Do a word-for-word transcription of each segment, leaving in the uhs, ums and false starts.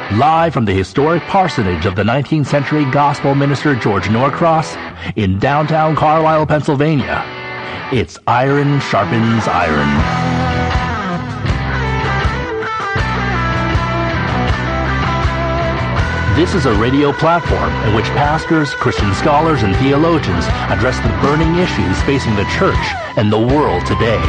Live from the historic parsonage of the nineteenth century gospel minister George Norcross in downtown Carlisle, Pennsylvania, it's Iron Sharpens Iron. This is a radio platform in which pastors, Christian scholars, and theologians address the burning issues facing the church and the world today.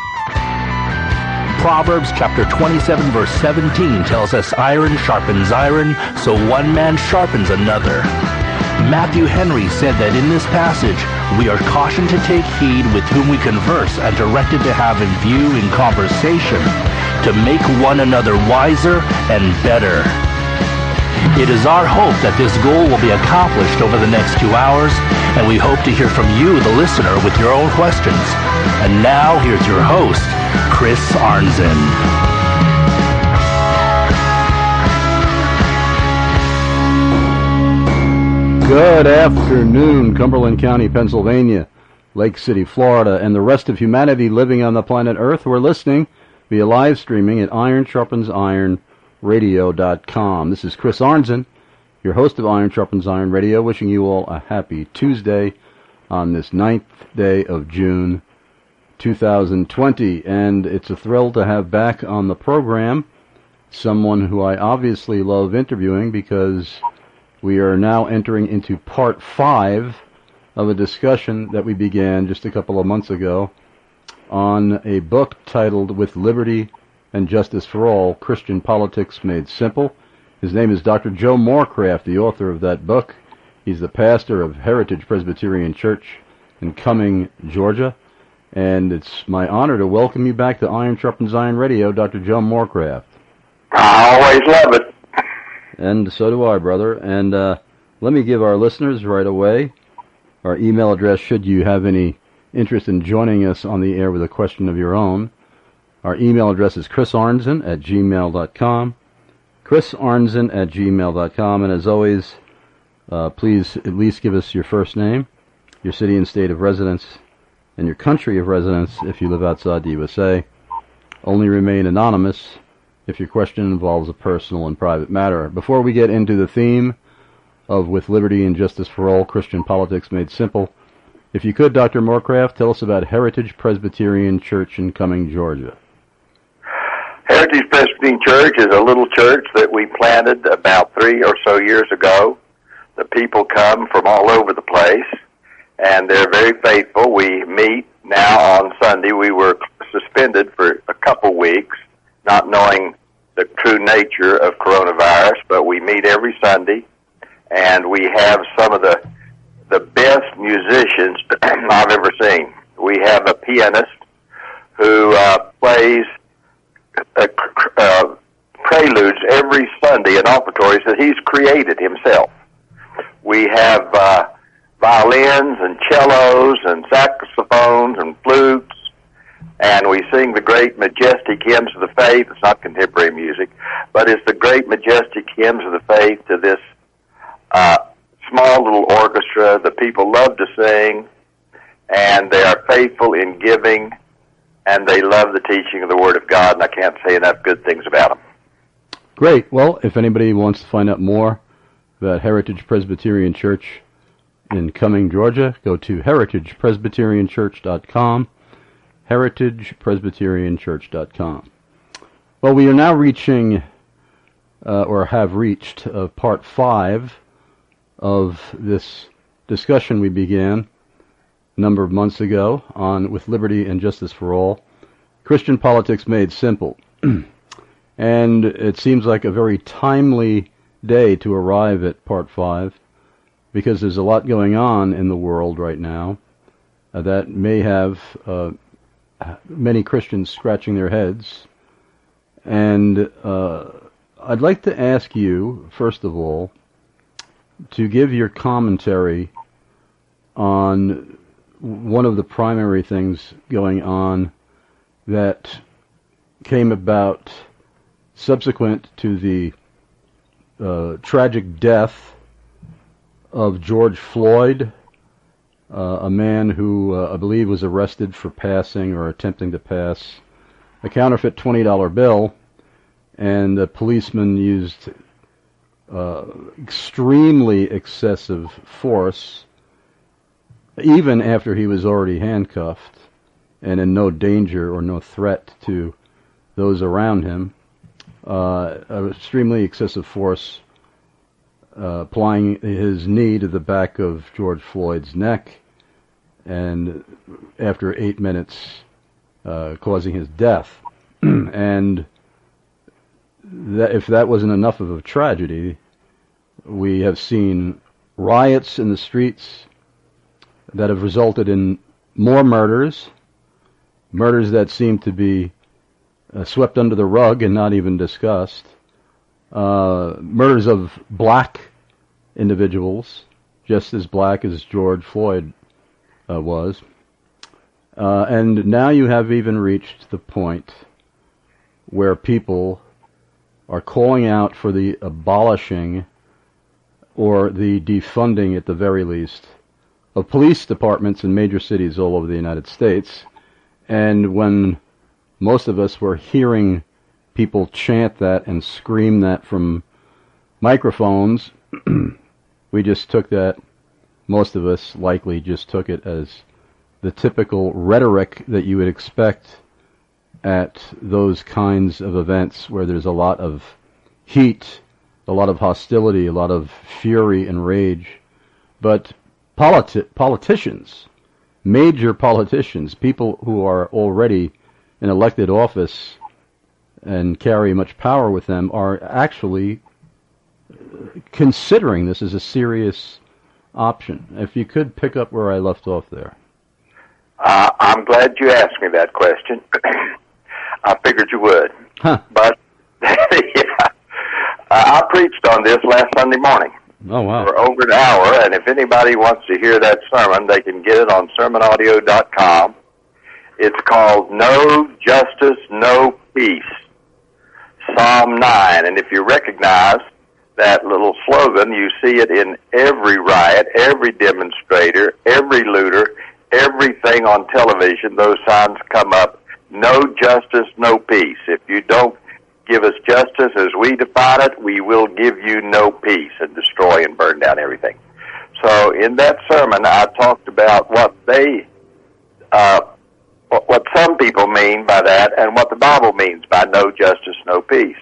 Proverbs chapter twenty-seven verse seventeen tells us iron sharpens iron, so one man sharpens another. Matthew Henry said that in this passage, we are cautioned to take heed with whom we converse and directed to have in view in conversation to make one another wiser and better. It is our hope that this goal will be accomplished over the next two hours, and we hope to hear from you, the listener, with your own questions. And now, here's your host, Chris Arnzen. Good afternoon, Cumberland County, Pennsylvania, Lake City, Florida, and the rest of humanity living on the planet Earth. We're listening via live streaming at iron sharpens iron radio dot com. This is Chris Arnzen, your host of Iron Sharpens Iron Radio, wishing you all a happy Tuesday on this ninth day of June, two thousand twenty. And it's a thrill to have back on the program someone who I obviously love interviewing, because we are now entering into part five of a discussion that we began just a couple of months ago on a book titled With Liberty and Justice for All, Christian Politics Made Simple. His name is Doctor Joe Morecraft, the author of that book. He's the pastor of Heritage Presbyterian Church in Cumming, Georgia. And it's my honor to welcome you back to Iron Sharpens Iron Radio, Doctor Joe Morecraft. I always love it. And so do I, brother. And uh, let me give our listeners right away our email address should you have any interest in joining us on the air with a question of your own. Our email address is chrisarnzen at gmail dot com, chrisarnzen at gmail dot com, and as always, uh, please at least give us your first name, your city and state of residence, and your country of residence if you live outside the U S A. Only remain anonymous if your question involves a personal and private matter. Before we get into the theme of With Liberty and Justice for All, Christian Politics Made Simple, if you could, Doctor Morecraft, tell us about Heritage Presbyterian Church in Cumming, Georgia. Heritage Presbyterian Church is a little church that we planted about three or so years ago. The people come from all over the place, and they're very faithful. We meet now on Sunday. We were suspended for a couple weeks, not knowing the true nature of coronavirus, but we meet every Sunday, and we have some of the the best musicians I've ever seen. We have a pianist who uh, plays uh, uh, preludes every Sunday in offertories that he's created himself. We have uh, violins and cellos and saxophones and flutes, and we sing the great majestic hymns of the faith. It's not contemporary music, but it's the great majestic hymns of the faith to this uh, small little orchestra. The people love to sing, and they are faithful in giving, and they love the teaching of the Word of God, and I can't say enough good things about them. Great. Well, if anybody wants to find out more about Heritage Presbyterian Church in Cumming, Georgia, go to heritage presbyterian church dot com, heritage presbyterian church dot com. Well, we are now reaching, uh, or have reached, uh, part five of this discussion we began a number of months ago on With Liberty and Justice for All, Christian Politics Made Simple. And it seems like a very timely day to arrive at part five, because there's a lot going on in the world right now uh, that may have uh, many Christians scratching their heads. And uh, I'd like to ask you, first of all, to give your commentary on one of the primary things going on that came about subsequent to the uh, tragic death of George Floyd, uh, a man who uh, I believe was arrested for passing or attempting to pass a counterfeit twenty dollar bill, and the policeman used uh, extremely excessive force, even after he was already handcuffed and in no danger or no threat to those around him. Uh, extremely excessive force, uh, applying his knee to the back of George Floyd's neck, and after eight minutes, uh, causing his death. And that, if that wasn't enough of a tragedy, we have seen riots in the streets that have resulted in more murders, murders that seem to be uh, swept under the rug and not even discussed, uh, murders of black individuals, just as black as George Floyd uh, was. Uh, and now you have even reached the point where people are calling out for the abolishing or the defunding, at the very least, of police departments in major cities all over the United States. And when most of us were hearing people chant that and scream that from microphones, we just took that, most of us likely just took it as the typical rhetoric that you would expect at those kinds of events where there's a lot of heat, a lot of hostility, a lot of fury and rage. But politi- politicians, major politicians, people who are already in elected office and carry much power with them, are actually considering this as a serious option. If you could pick up where I left off there. Uh, I'm glad you asked me that question. I figured you would. Huh. But, yeah, I preached on this last Sunday morning. Oh, wow. For over an hour, and if anybody wants to hear that sermon, they can get it on sermon audio dot com. It's called No Justice, No Peace, Psalm nine. And if you recognize that little slogan, you see it in every riot, every demonstrator, every looter, everything on television. Those signs come up. No justice, no peace. If you don't give us justice as we define it, we will give you no peace and destroy and burn down everything. So in that sermon, I talked about what they, uh, what some people mean by that and what the Bible means by no justice, no peace.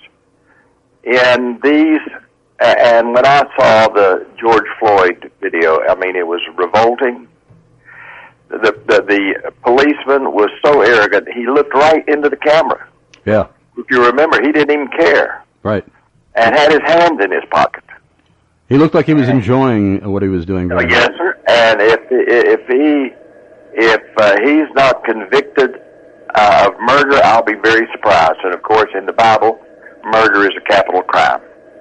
In these, and when I saw the George Floyd video, I mean, it was revolting. The, the, the policeman was so arrogant, he looked right into the camera. Yeah. If you remember, he didn't even care. Right. And had his hands in his pocket. He looked like he was enjoying what he was doing. Oh, yes, sir. And if if he if uh, he's not convicted uh, of murder, I'll be very surprised. And of course, in the Bible, murder is a capital crime.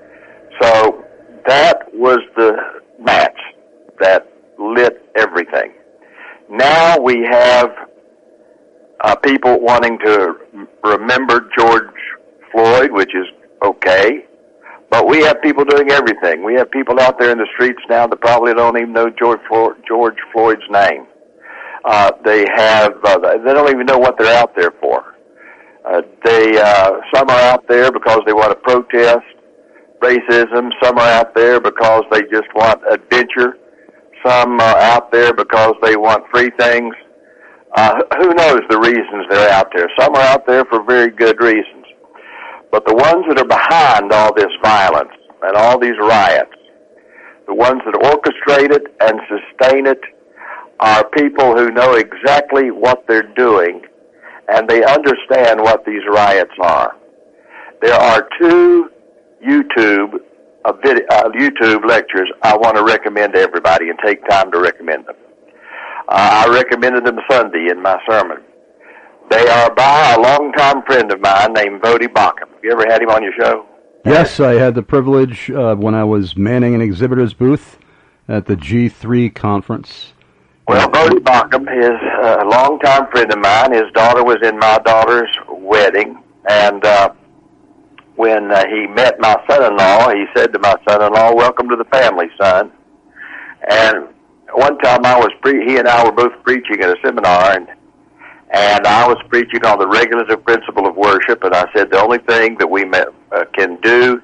So that was the match that lit everything. Now we have uh, people wanting to remember George Floyd, which is okay. But we have people doing everything. We have people out there in the streets now that probably don't even know George Floyd, George Floyd's name. Uh, they have, uh, they don't even know what they're out there for. Uh, they, uh, some are out there because they want to protest racism. Some are out there because they just want adventure. Some are out there because they want free things. Uh, who knows the reasons they're out there? Some are out there for very good reasons. But the ones that are behind all this violence and all these riots, the ones that orchestrate it and sustain it, are people who know exactly what they're doing, and they understand what these riots are. There are two YouTube uh, video, uh, YouTube lectures I want to recommend to everybody and take time to recommend them. Uh, I recommended them Sunday in my sermon. They are by a longtime friend of mine named Voddie Baucham. Have you ever had him on your show? Yes, I had the privilege uh, when I was manning an exhibitor's booth at the G three conference. Well, Voddie Baucham is a longtime friend of mine. His daughter was in my daughter's wedding, and uh, when uh, he met my son-in-law, he said to my son-in-law, "Welcome to the family, son." And one time I was pre- he and I were both preaching at a seminar, and And I was preaching on the regulative principle of worship, and I said the only thing that we uh, can do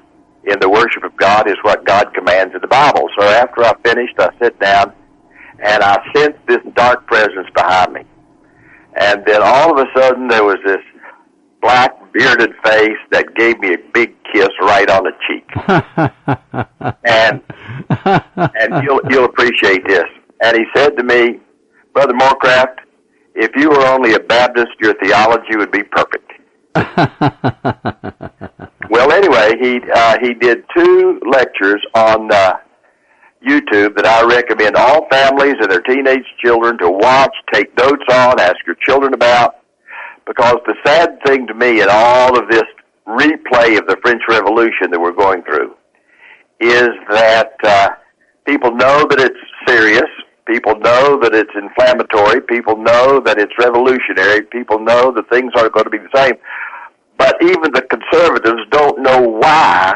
in the worship of God is what God commands in the Bible. So after I finished, I sat down, and I sensed this dark presence behind me. And then all of a sudden, there was this black, bearded face that gave me a big kiss right on the cheek. and and you'll, you'll appreciate this. And he said to me, Brother Morecraft, if you were only a Baptist, your theology would be perfect. Well, anyway, he uh, he did two lectures on uh, YouTube that I recommend all families and their teenage children to watch, take notes on, ask your children about, because the sad thing to me in all of this replay of the French Revolution that we're going through is that uh, people know that it's serious, people know that it's inflammatory, people know that it's revolutionary, people know that things aren't going to be the same, but even the conservatives don't know why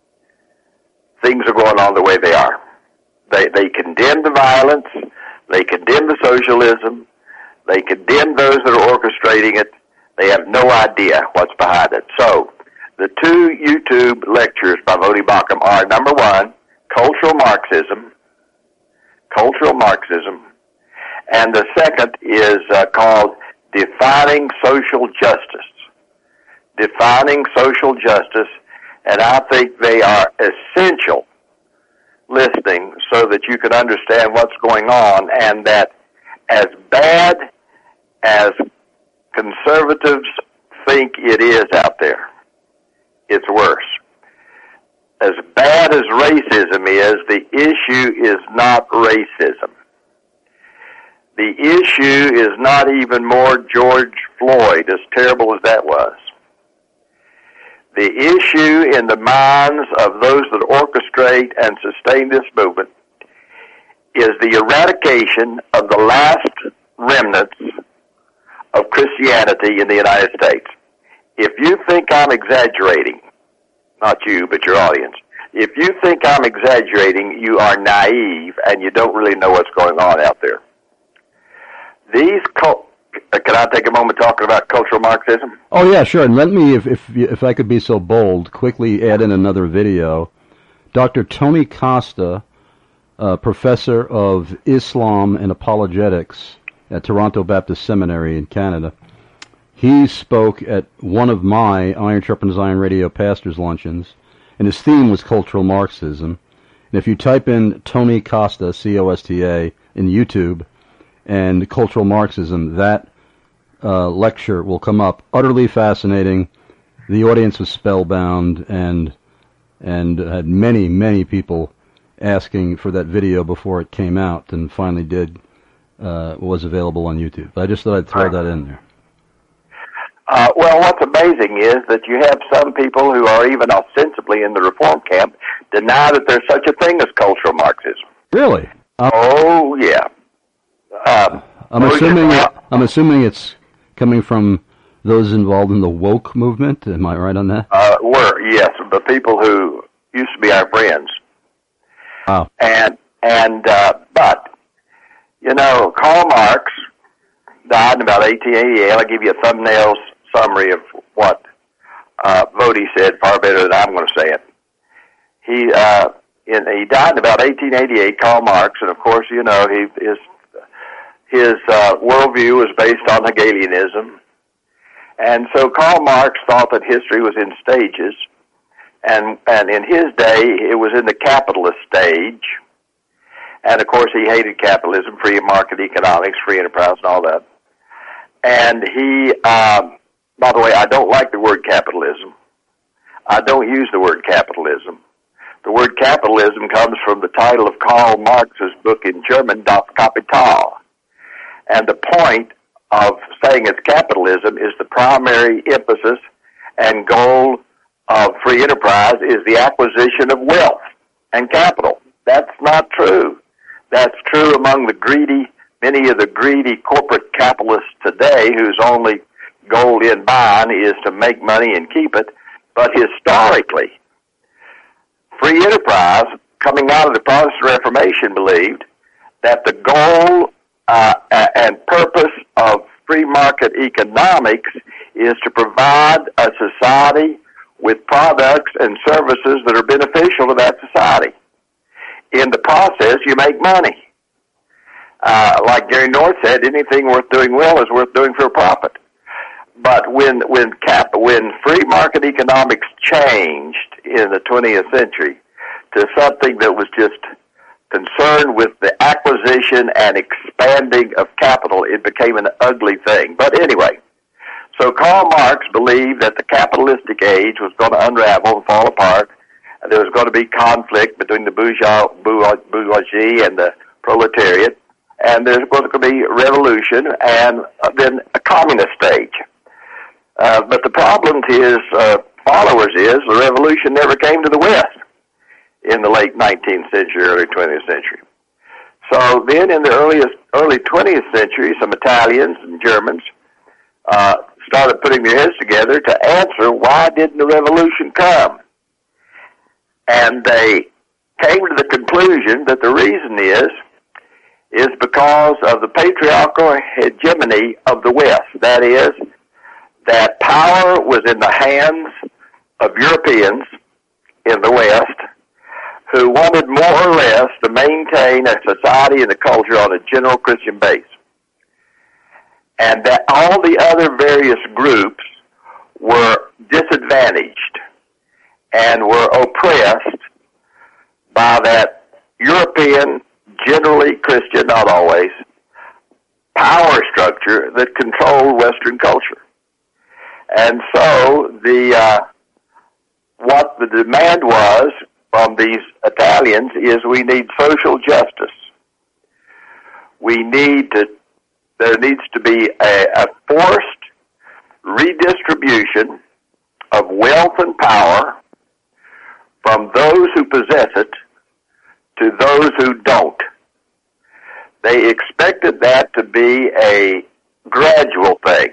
things are going on the way they are. They they condemn the violence, they condemn the socialism, they condemn those that are orchestrating it. They have no idea what's behind it. So, the two YouTube lectures by Voddie Baucham are, number one, Cultural Marxism, Cultural Marxism, and the second is uh, called Defining Social Justice. Defining Social Justice, and I think they are essential listening so that you can understand what's going on, and that as bad as conservatives think it is out there, it's worse. As bad as racism is, the issue is not racism. The issue is not even more George Floyd, as terrible as that was. The issue in the minds of those that orchestrate and sustain this movement is the eradication of the last remnants of Christianity in the United States. If you think I'm exaggerating, not you, but your audience, if you think I'm exaggerating, you are naive and you don't really know what's going on out there. These cult Can I take a moment talking about cultural Marxism? Oh, yeah, sure. And let me, if if if I could be so bold, quickly add in another video. Doctor Tony Costa, uh, professor of Islam and apologetics at Toronto Baptist Seminary in Canada, he spoke at one of my Iron Sharpens Iron Radio pastors' luncheons, and his theme was cultural Marxism. And if you type in Tony Costa, C O S T A, in YouTube, and cultural Marxism, that uh, lecture will come up. Utterly fascinating. The audience was spellbound, and and had many, many people asking for that video before it came out, and finally did, uh, was available on YouTube. I just thought I'd throw that in there. Uh, well, what's amazing is that you have some people who are even ostensibly in the reform camp deny that there's such a thing as cultural Marxism. Really? Um, oh, yeah. Um, I'm assuming it, I'm assuming it's coming from those involved in the woke movement. Am I right on that? Uh, were, yes, the people who used to be our friends. Wow. And, and, uh, but, you know, Karl Marx died in about eighteen eighty-eight. I'll give you a thumbnail summary of what, uh, Voddie said far better than I'm going to say it. He, uh, in, he died in about eighteen eighty-eight, Karl Marx, and of course, you know, he, his, his, uh, worldview was based on Hegelianism. And so Karl Marx thought that history was in stages, and, and in his day, it was in the capitalist stage. And of course, he hated capitalism, free market economics, free enterprise, and all that. And he, um, by the way, I don't like the word capitalism. I don't use the word capitalism. The word capitalism comes from the title of Karl Marx's book in German, Das Kapital. And the point of saying it's capitalism is the primary emphasis and goal of free enterprise is the acquisition of wealth and capital. That's not true. That's true among the greedy, many of the greedy corporate capitalists today whose only goal in buying is to make money and keep it. But historically, free enterprise, coming out of the Protestant Reformation, believed that the goal uh, and purpose of free market economics is to provide a society with products and services that are beneficial to that society. In the process, you make money. Uh, like Gary North said, anything worth doing well is worth doing for a profit. But when when cap when free market economics changed in the twentieth century to something that was just concerned with the acquisition and expanding of capital, it became an ugly thing. But anyway, so Karl Marx believed that the capitalistic age was going to unravel and fall apart. And there was going to be conflict between the bourgeois, bourgeoisie and the proletariat. And there's going to be revolution and then a communist stage. Uh, but the problem to his uh, followers is the revolution never came to the West in the late nineteenth century, early twentieth century. So then in the earliest, early twentieth century, some Italians and Germans uh, started putting their heads together to answer why didn't the revolution come? And they came to the conclusion that the reason is is because of the patriarchal hegemony of the West. That is, that power was in the hands of Europeans in the West who wanted more or less to maintain a society and a culture on a general Christian base. And that all the other various groups were disadvantaged and were oppressed by that European, generally Christian, not always, power structure that controlled Western culture. And so the uh, what the demand was from these Italians is we need social justice. We need to, there needs to be a, a forced redistribution of wealth and power from those who possess it to those who don't. They expected that to be a gradual thing.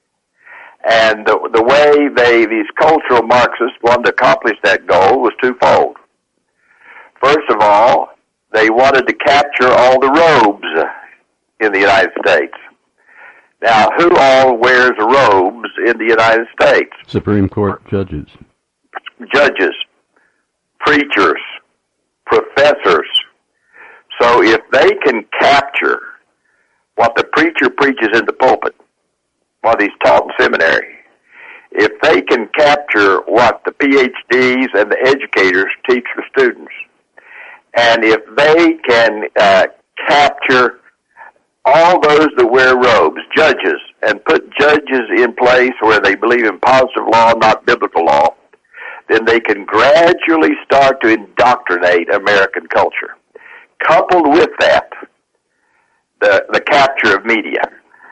And the, the way they, these cultural Marxists wanted to accomplish that goal was twofold. First of all, they wanted to capture all the robes in the United States. Now, who all wears robes in the United States? Supreme Court judges. Judges, preachers, professors. So if they can capture what the preacher preaches in the pulpit, what he's taught in seminary, if they can capture what the P H Ds and the educators teach the students, and if they can uh, capture all those that wear robes, judges, and put judges in place where they believe in positive law, not biblical law, then they can gradually start to indoctrinate American culture. Coupled with that, the, the capture of media.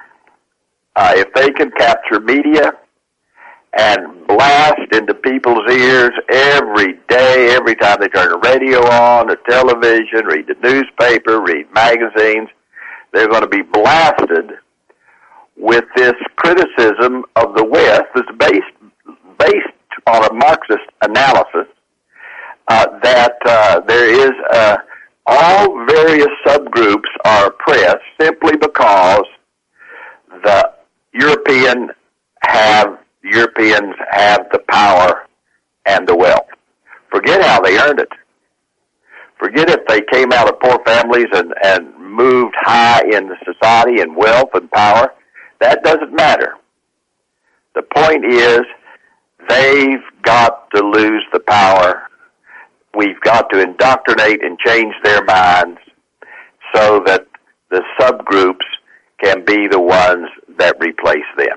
Uh, if they can capture media and blast into people's ears every day, every time they turn the radio on, the television, read the newspaper, read magazines, they're going to be blasted with this criticism of the West that's based, based on a Marxist analysis uh, that uh, there is uh, all various subgroups are oppressed simply because the European have Europeans have the power and the wealth. Forget how they earned it. Forget if they came out of poor families and, and moved high in the society in wealth and power. That doesn't matter. The point is they've got to lose the power. We've got to indoctrinate and change their minds so that the subgroups can be the ones that replace them.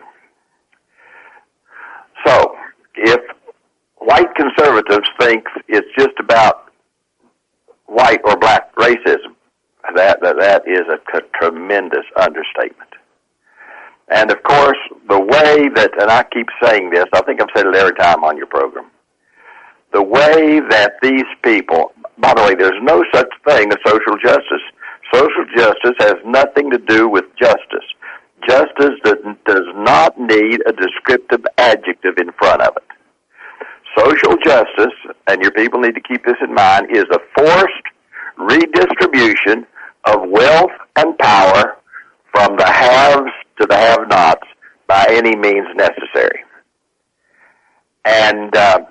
So, if white conservatives think it's just about white or black racism, that that, that is a t- tremendous understatement. And of course, the way that, and I keep saying this, I think I've said it every time on your program, the way that these people, by the way, there's no such thing as social justice. Social justice has nothing to do with justice. Justice does not need a descriptive adjective in front of it. Social justice, and your people need to keep this in mind, is a forced redistribution of wealth and power from the haves to the have-nots by any means necessary. And uh,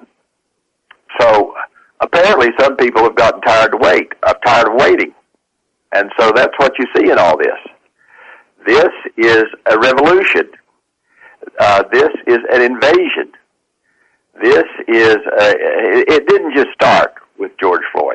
so apparently some people have gotten tired to wait, uh, tired of waiting. And so that's what you see in all this. This is a revolution. Uh, this is an invasion. This is, a, it didn't just start with George Floyd.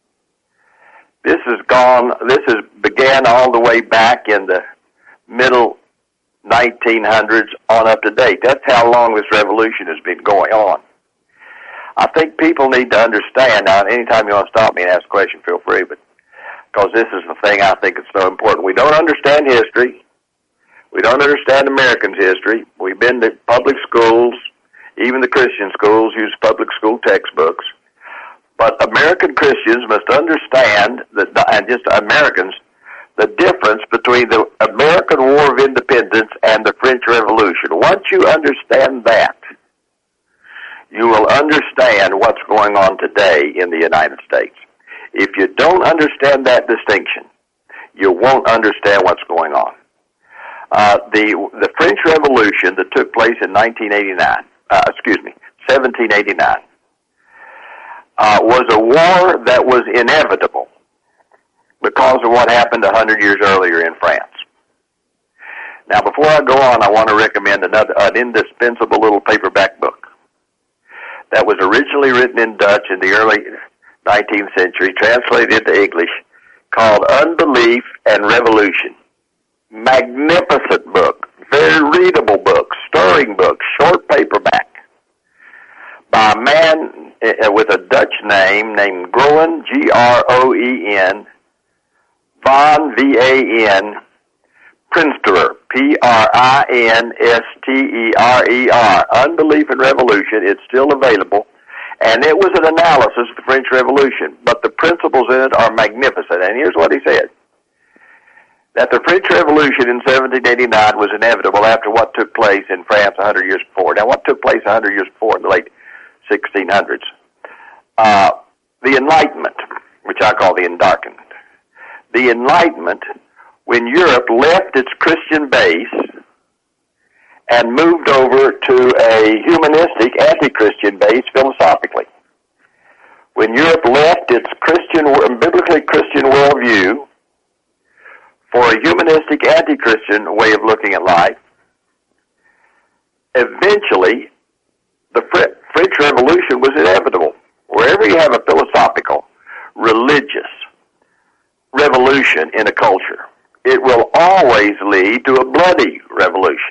This has gone, this has began all the way back in the middle nineteen hundreds on up to date. That's how long this revolution has been going on. I think people need to understand, now anytime you want to stop me and ask a question, feel free, but because this is the thing I think is so important. We don't understand history. We don't understand Americans' history. We've been to public schools, even the Christian schools use public school textbooks. But American Christians must understand, that, and just Americans, the difference between the American War of Independence and the French Revolution. Once you understand that, you will understand what's going on today in the United States. If you don't understand that distinction, you won't understand what's going on. Uh, the the French Revolution that took place in nineteen eighty-nine, uh, excuse me, seventeen eighty-nine, uh, was a war that was inevitable because of what happened a hundred years earlier in France. Now, before I go on, I want to recommend another an indispensable little paperback book that was originally written in Dutch in the early nineteenth century, translated into English, called Unbelief and Revolution. Magnificent book, very readable book, stirring book, short paperback, by a man with a Dutch name named Groen, G R O E N, Van, V A N, Prinsterer, P R I N S T E R E R. Unbelief and Revolution. It's still available. And it was an analysis of the French Revolution, but the principles in it are magnificent. And here's what he said. That the French Revolution in seventeen eighty-nine was inevitable after what took place in France a hundred years before. Now, what took place a hundred years before in the late sixteen hundreds? Uh, the Enlightenment, which I call the Endarkenment. The Enlightenment, when Europe left its Christian base and moved over to a humanistic, anti-Christian base philosophically. When Europe left its Christian, biblically Christian worldview for a humanistic, anti-Christian way of looking at life, eventually the French Revolution was inevitable. Wherever you have a philosophical, religious revolution in a culture, it will always lead to a bloody revolution.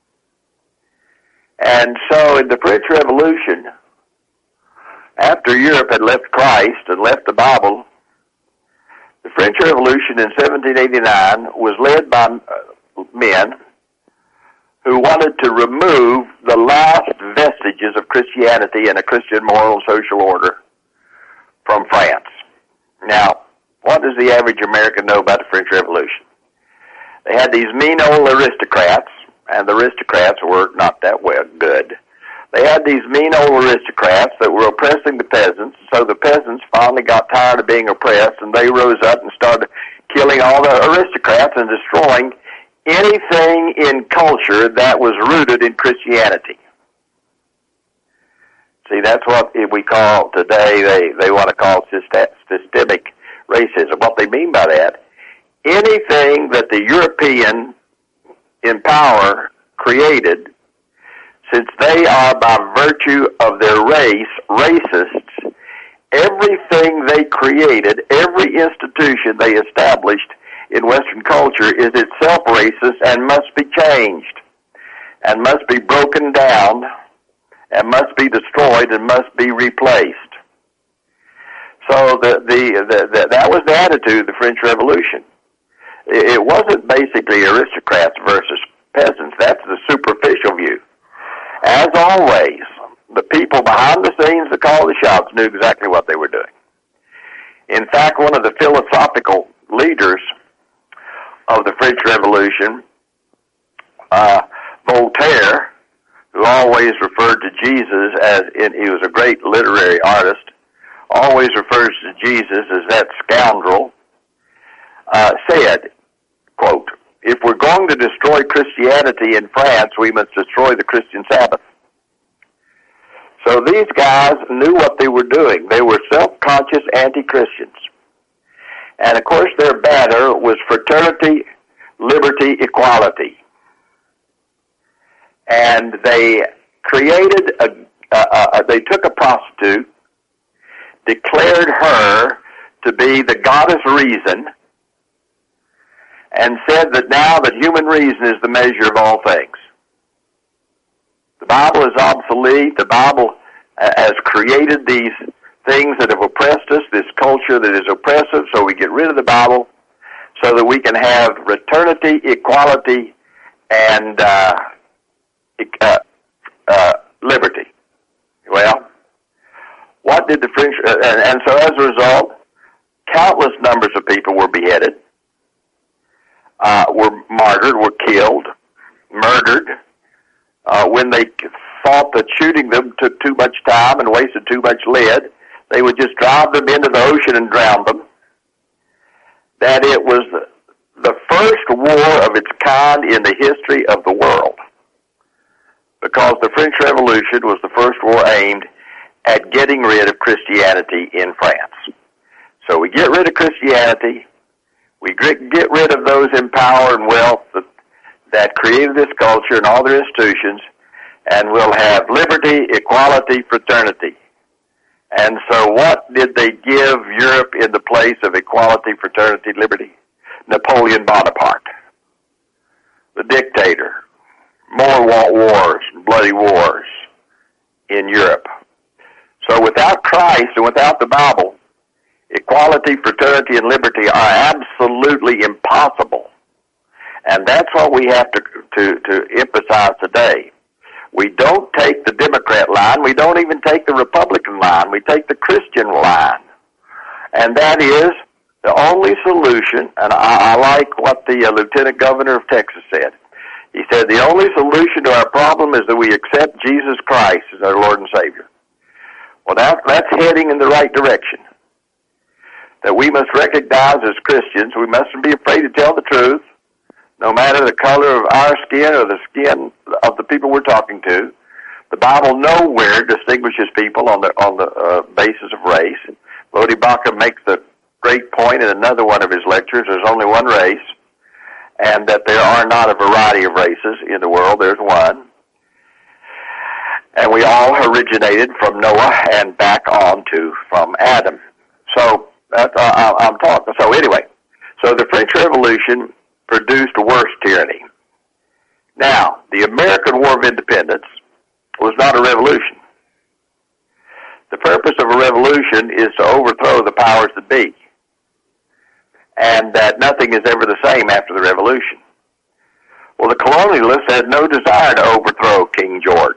And so in the French Revolution, after Europe had left Christ and left the Bible, the French Revolution in seventeen eighty-nine was led by men who wanted to remove the last vestiges of Christianity and a Christian moral and social order from France. Now, what does the average American know about the French Revolution? They had these mean old aristocrats, and the aristocrats were not that well good. They had these mean old aristocrats that were oppressing the peasants, so the peasants finally got tired of being oppressed, and they rose up and started killing all the aristocrats and destroying anything in culture that was rooted in Christianity. See, that's what we call today, they, they want to call systemic racism. What they mean by that, anything that the European in power created, since they are by virtue of their race racists, everything they created, every institution they established in Western culture is itself racist and must be changed and must be broken down and must be destroyed and must be replaced. So the, the, the, the that was the attitude of the French Revolution. It wasn't basically aristocrats versus peasants. That's the superficial view. As always, the people behind the scenes that called the shots knew exactly what they were doing. In fact, one of the philosophical leaders of the French Revolution, uh, Voltaire, who always referred to Jesus as, in, he was a great literary artist, always refers to Jesus as that scoundrel, uh, said, quote, "If we're going to destroy Christianity in France, we must destroy the Christian Sabbath." these guys knew what they were doing. They were self-conscious anti-Christians. And, of course, their banner was fraternity, liberty, equality. And they created a, uh, uh, they took a prostitute, declared her to be the goddess reason, and said that now that human reason is the measure of all things. The Bible is obsolete. The Bible has created these things that have oppressed us, this culture that is oppressive, so we get rid of the Bible so that we can have fraternity, equality, and uh, uh, uh, liberty. Well, what did the French... Uh, and, and so as a result, countless numbers of people were beheaded, uh, were martyred, were killed, murdered, uh, when they thought that shooting them took too much time and wasted too much lead. They would just drive them into the ocean and drown them. That it was the first war of its kind in the history of the world, because the French Revolution was the first war aimed at getting rid of Christianity in France. So we get rid of Christianity, we get rid of those in power and wealth that, that created this culture and all their institutions, and we'll have liberty, equality, fraternity. And so what did they give Europe in the place of equality, fraternity, liberty? Napoleon Bonaparte, the dictator. More wars, bloody wars in Europe. So without Christ and without the Bible, equality, fraternity, and liberty are absolutely impossible. And that's what we have to, to, to emphasize today. We don't take the Democrat line. We don't even take the Republican line. We take the Christian line. And that is the only solution, and I, I like what the uh, Lieutenant Governor of Texas said. He said, the only solution to our problem is that we accept Jesus Christ as our Lord and Savior. Well, that, that's heading in the right direction. That we must recognize as Christians, we mustn't be afraid to tell the truth, no matter the color of our skin or the skin of the people we're talking to. The Bible nowhere distinguishes people on the on the uh, basis of race. Lodi Baca makes the great point in another one of his lectures, there's only one race, and that there are not a variety of races in the world, there's one. And we all originated from Noah and back on to from Adam. So that's, uh, I'm talking. So anyway, so the French Revolution produced worse tyranny. Now, the American War of Independence was not a revolution. The purpose of a revolution is to overthrow the powers that be, and that nothing is ever the same after the revolution. Well, the colonialists had no desire to overthrow King George.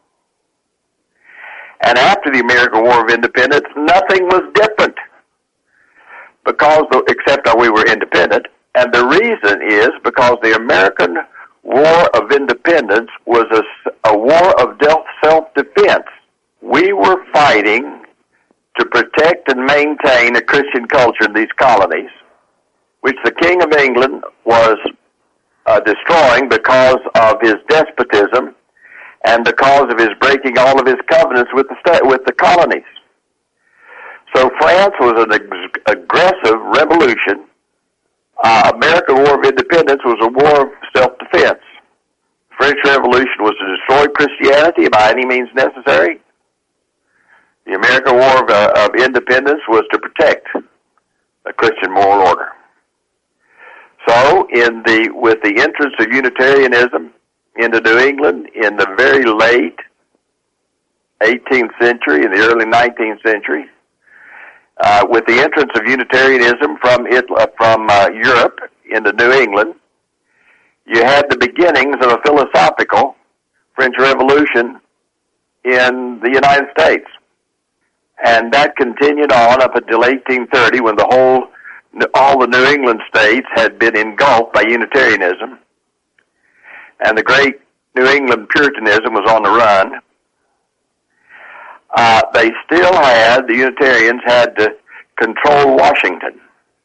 And after the American War of Independence, nothing was different, because except that we were independent. And the reason is because the American War of Independence was a, a war of self-defense. We were fighting to protect and maintain a Christian culture in these colonies, which the King of England was uh, destroying because of his despotism and because of his breaking all of his covenants with the sta- with the colonies. So France was an ag- aggressive revolution. Uh, American War of Independence was a war of self-defense. The French Revolution was to destroy Christianity by any means necessary. The American War of, uh, of Independence was to protect a Christian moral order. So, in the with the entrance of Unitarianism into New England in the very late eighteenth century and the early nineteenth century, Uh, with the entrance of Unitarianism from it, uh, from uh, Europe into New England, you had the beginnings of a philosophical French Revolution in the United States. And that continued on up until eighteen thirty, when the whole, all the New England states had been engulfed by Unitarianism. And the great New England Puritanism was on the run. Uh, they still had, the Unitarians had to control Washington,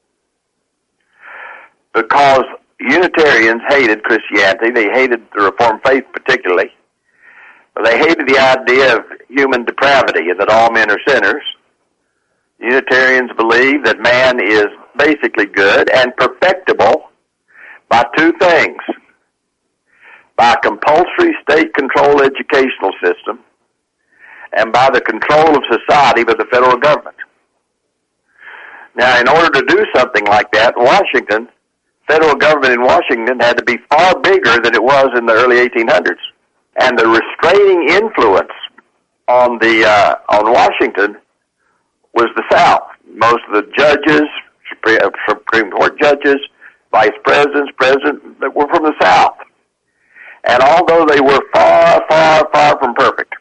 because Unitarians hated Christianity. They hated the Reformed faith particularly. They hated the idea of human depravity and that all men are sinners. Unitarians believe that man is basically good and perfectible by two things: by a compulsory state-controlled educational system and by the control of society by the federal government. Now, in order to do something like that, Washington, federal government in Washington had to be far bigger than it was in the early eighteen hundreds. And the restraining influence on the uh, on Washington was the South. Most of the judges, Supreme Court judges, vice presidents, presidents, that were from the South. And although they were far, far, far from perfect,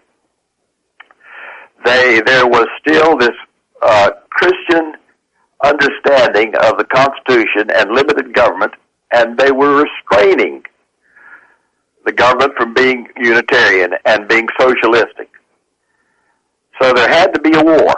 they there was still this uh, Christian understanding of the Constitution and limited government, and they were restraining the government from being Unitarian and being socialistic. So there had to be a war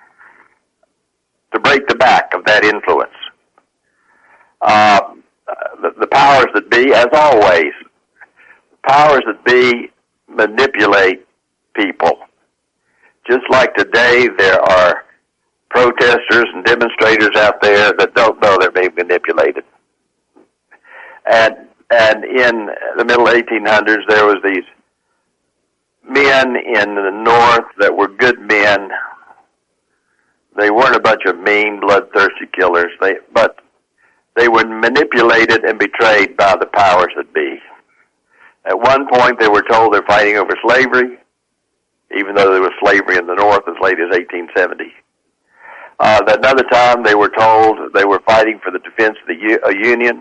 to break the back of that influence. Uh, the, the powers that be, as always, the powers that be manipulate people. Just like today, there are protesters and demonstrators out there that don't know they're being manipulated. And and in the middle eighteen hundreds, there was these men in the North that were good men. They weren't a bunch of mean, bloodthirsty killers. They, but they were manipulated and betrayed by the powers that be. At one point, they were told they're fighting over slavery, even though there was slavery in the North as late as eighteen seventy. Uh, at another time, they were told they were fighting for the defense of the U- uh, Union.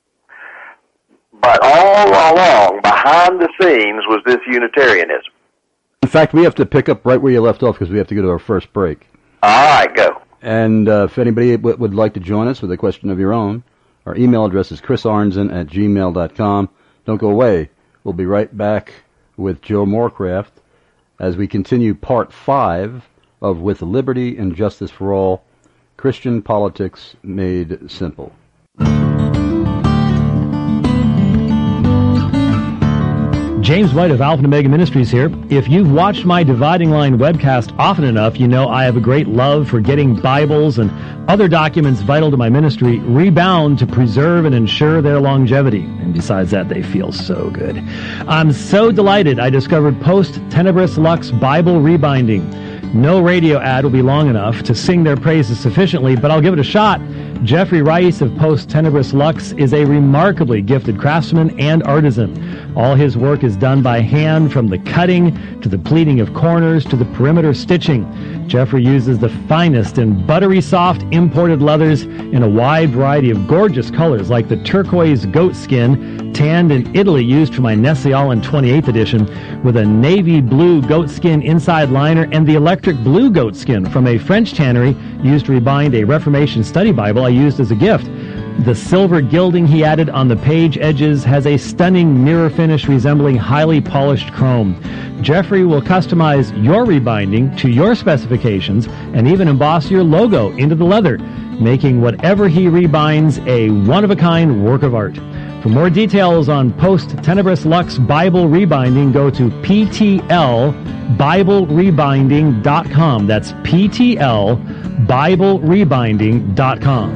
But all along, behind the scenes, was this Unitarianism. In fact, we have to pick up right where you left off because we have to go to our first break. All right, go. And uh, if anybody w- would like to join us with a question of your own, our email address is chris arnzen at gmail dot com. Don't go away. We'll be right back with Joe Morecraft as we continue part five of With Liberty and Justice for All, Christian Politics Made Simple. James White of Alpha and Omega Ministries here. If you've watched my Dividing Line webcast often enough, you know I have a great love for getting Bibles and other documents vital to my ministry rebound to preserve and ensure their longevity. And besides that, they feel so good. I'm so delighted I discovered Post Tenebris Lux Bible Rebinding. No radio ad will be long enough to sing their praises sufficiently, but I'll give it a shot. Jeffrey Rice of Post Tenebris Lux is a remarkably gifted craftsman and artisan. All his work is done by hand, from the cutting to the pleating of corners to the perimeter stitching. Jeffrey uses the finest and buttery soft imported leathers in a wide variety of gorgeous colors, like the turquoise goat skin, tanned in Italy, used for my Nestle-Aland twenty-eighth edition, with a navy blue goat skin inside liner, and the electric blue goat skin from a French tannery used to rebind a Reformation study Bible I used as a gift. The silver gilding he added on the page edges has a stunning mirror finish resembling highly polished chrome. Jeffrey will customize your rebinding to your specifications and even emboss your logo into the leather, making whatever he rebinds a one-of-a-kind work of art. For more details on Post Tenebris Lux Bible Rebinding, go to P T L Bible Rebinding dot com. That's P T L Bible Rebinding dot com.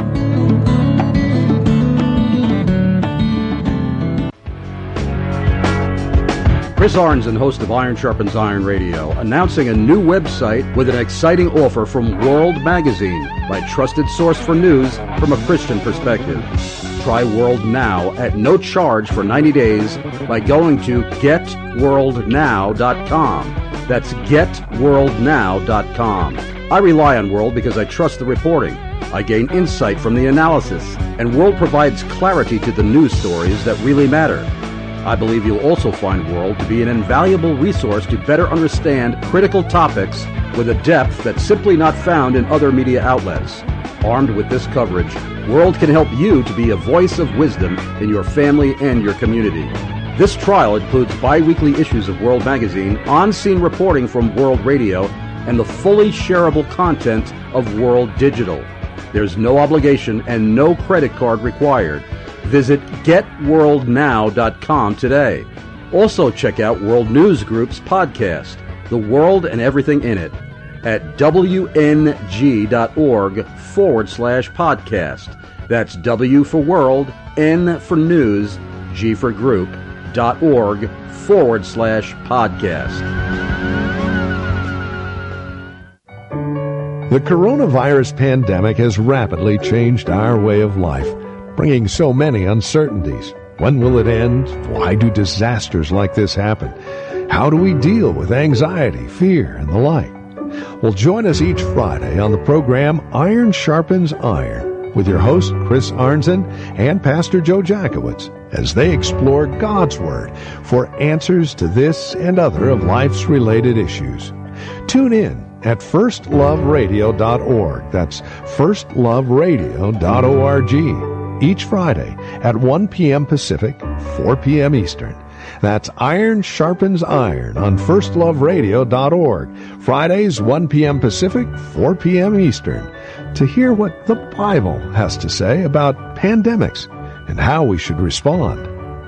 Chris Arnzen, host of Iron Sharpens Iron Radio, announcing a new website with an exciting offer from World Magazine, my trusted source for news from a Christian perspective. Try World Now at no charge for ninety days by going to get world now dot com. That's get world now dot com. I rely on World because I trust the reporting. I gain insight from the analysis, and World provides clarity to the news stories that really matter. I believe you'll also find World to be an invaluable resource to better understand critical topics with a depth that's simply not found in other media outlets. Armed with this coverage, World can help you to be a voice of wisdom in your family and your community. This trial includes bi-weekly issues of World Magazine, on-scene reporting from World Radio, and the fully shareable content of World Digital. There's no obligation and no credit card required. Visit get world now dot com today. Also check out World News Group's podcast, The World and Everything in It, at wng.org forward slash podcast. That's W for World, N for News, G for Group, dot org forward slash podcast. The coronavirus pandemic has rapidly changed our way of life, bringing so many uncertainties. When will it end? Why do disasters like this happen? How do we deal with anxiety, fear, and the like? Well, join us each Friday on the program Iron Sharpens Iron with your host, Chris Arnzen, and Pastor Joe Jackowitz, as they explore God's Word for answers to this and other of life's related issues. Tune in at first love radio dot org. That's first love radio dot org. Each Friday at one p.m. Pacific, four p.m. Eastern. That's Iron Sharpens Iron on first love radio dot org. Fridays, one p.m. Pacific, four p.m. Eastern. To hear what the Bible has to say about pandemics and how we should respond.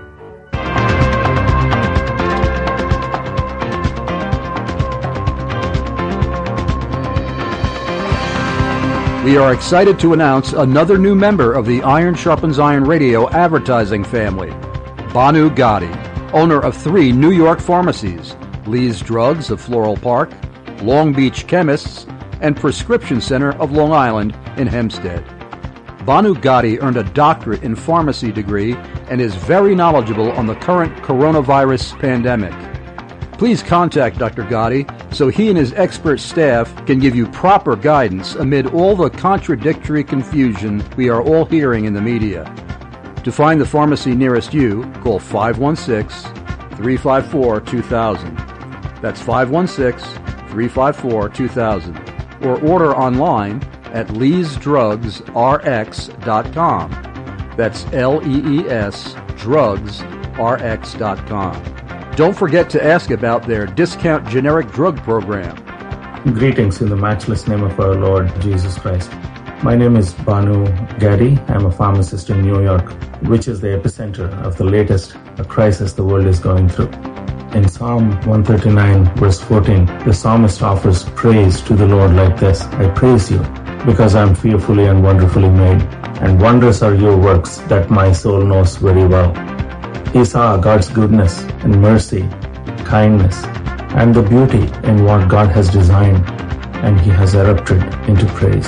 We are excited to announce another new member of the Iron Sharpens Iron Radio advertising family, Banu Gotti, owner of three New York pharmacies, Lee's Drugs of Floral Park, Long Beach Chemists, and Prescription Center of Long Island in Hempstead. Banu Gotti earned a doctorate in pharmacy degree and is very knowledgeable on the current coronavirus pandemic. Please contact Doctor Gotti so he and his expert staff can give you proper guidance amid all the contradictory confusion we are all hearing in the media. To find the pharmacy nearest you, call five one six, three five four, two thousand. That's five one six, three five four, two thousand. Or order online at lees drugs r x dot com. That's L E E S drugs r x dot com. Don't forget to ask about their discount generic drug program. Greetings in the matchless name of our Lord Jesus Christ. My name is Banu Gotti. I'm a pharmacist in New York, which is the epicenter of the latest crisis the world is going through. In Psalm one thirty-nine, verse fourteen, the psalmist offers praise to the Lord like this: I praise you because I am fearfully and wonderfully made, and wondrous are your works that my soul knows very well. He saw God's goodness and mercy, kindness, and the beauty in what God has designed, and he has erupted into praise.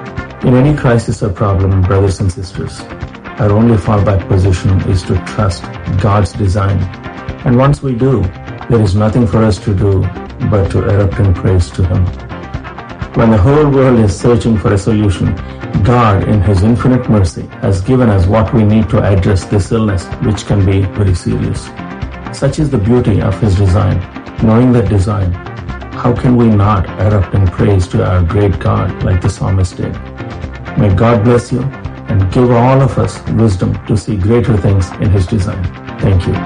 In any crisis or problem, brothers and sisters, our only fallback position is to trust God's design. And once we do, there is nothing for us to do but to erupt in praise to him. When the whole world is searching for a solution, God, in his infinite mercy, has given us what we need to address this illness, which can be very serious. Such is the beauty of his design. Knowing that design, how can we not erupt in praise to our great God like the psalmist did? May God bless you and give all of us wisdom to see greater things in his design. Thank you.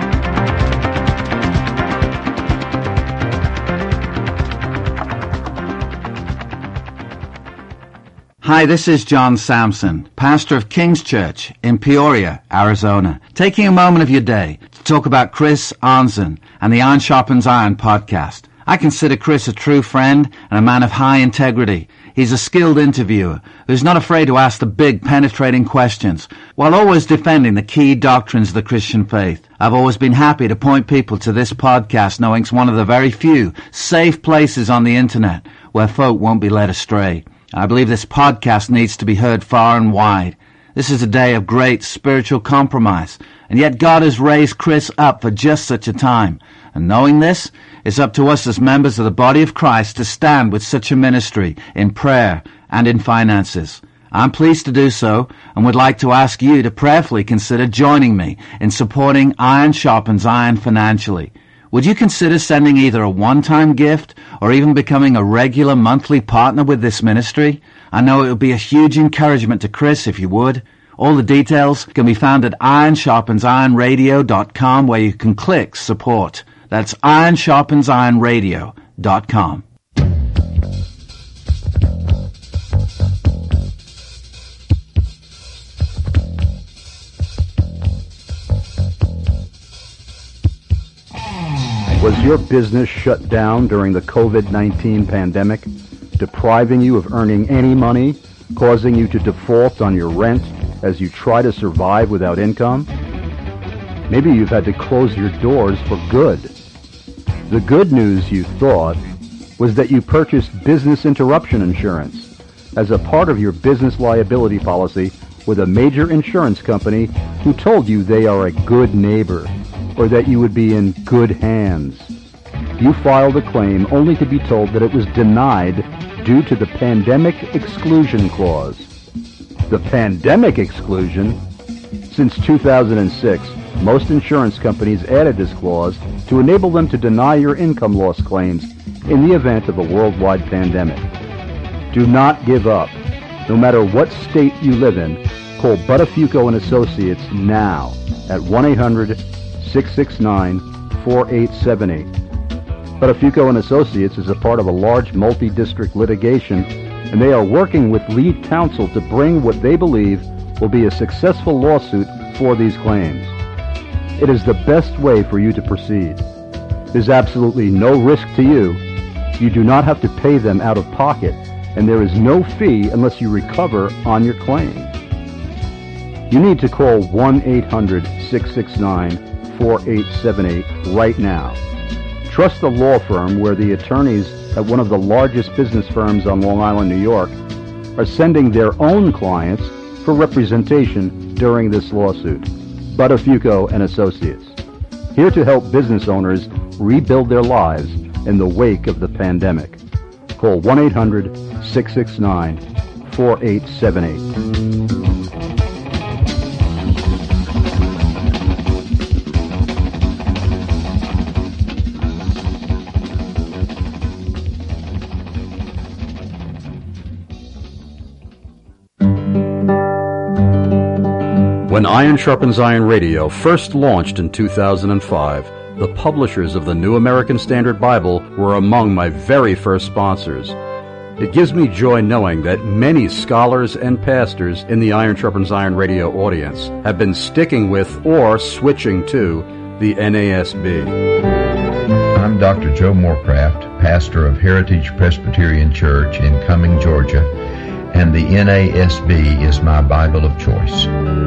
Hi, this is John Sampson, pastor of King's Church in Peoria, Arizona, taking a moment of your day to talk about Chris Arnzen and the Iron Sharpens Iron podcast. I consider Chris a true friend and a man of high integrity. He's a skilled interviewer who's not afraid to ask the big, penetrating questions while always defending the key doctrines of the Christian faith. I've always been happy to point people to this podcast, knowing it's one of the very few safe places on the internet where folk won't be led astray. I believe this podcast needs to be heard far and wide. This is a day of great spiritual compromise, and yet God has raised Chris up for just such a time. And knowing this, it's up to us as members of the body of Christ to stand with such a ministry in prayer and in finances. I'm pleased to do so and would like to ask you to prayerfully consider joining me in supporting Iron Sharpens Iron financially. Would you consider sending either a one-time gift or even becoming a regular monthly partner with this ministry? I know it would be a huge encouragement to Chris if you would. All the details can be found at iron sharpens iron radio dot com, where you can click support. That's iron sharpens iron radio dot com. Was your business shut down during the covid nineteen pandemic, depriving you of earning any money, causing you to default on your rent as you try to survive without income? Maybe you've had to close your doors for good. The good news, you thought, was that you purchased business interruption insurance as a part of your business liability policy with a major insurance company who told you they are a good neighbor or that you would be in good hands. You filed a claim only to be told that it was denied due to the Pandemic Exclusion Clause. The Pandemic Exclusion? Since two thousand six, most insurance companies added this clause to enable them to deny your income loss claims in the event of a worldwide pandemic. Do not give up. No matter what state you live in, call Buttafuoco and Associates now at one eight hundred six six nine four eight seven eight. Buttafuoco and Associates is a part of a large multi-district litigation, and they are working with lead counsel to bring what they believe will be a successful lawsuit for these claims. It is the best way for you to proceed. There's absolutely no risk to you. You do not have to pay them out of pocket, and there is no fee unless you recover on your claim. You need to call one eight hundred six six nine four eight seven eight right now. Trust the law firm where the attorneys at one of the largest business firms on Long Island, New York, are sending their own clients for representation during this lawsuit. Buttafuoco and Associates, here to help business owners rebuild their lives in the wake of the pandemic. Call one eight hundred six six nine four eight seven eight. When Iron Sharpens Iron Radio first launched in two thousand five, the publishers of the New American Standard Bible were among my very first sponsors. It gives me joy knowing that many scholars and pastors in the Iron Sharpens Iron Radio audience have been sticking with or switching to the N A S B. I'm Doctor Joe Morecraft, pastor of Heritage Presbyterian Church in Cumming, Georgia, and the N A S B is my Bible of choice.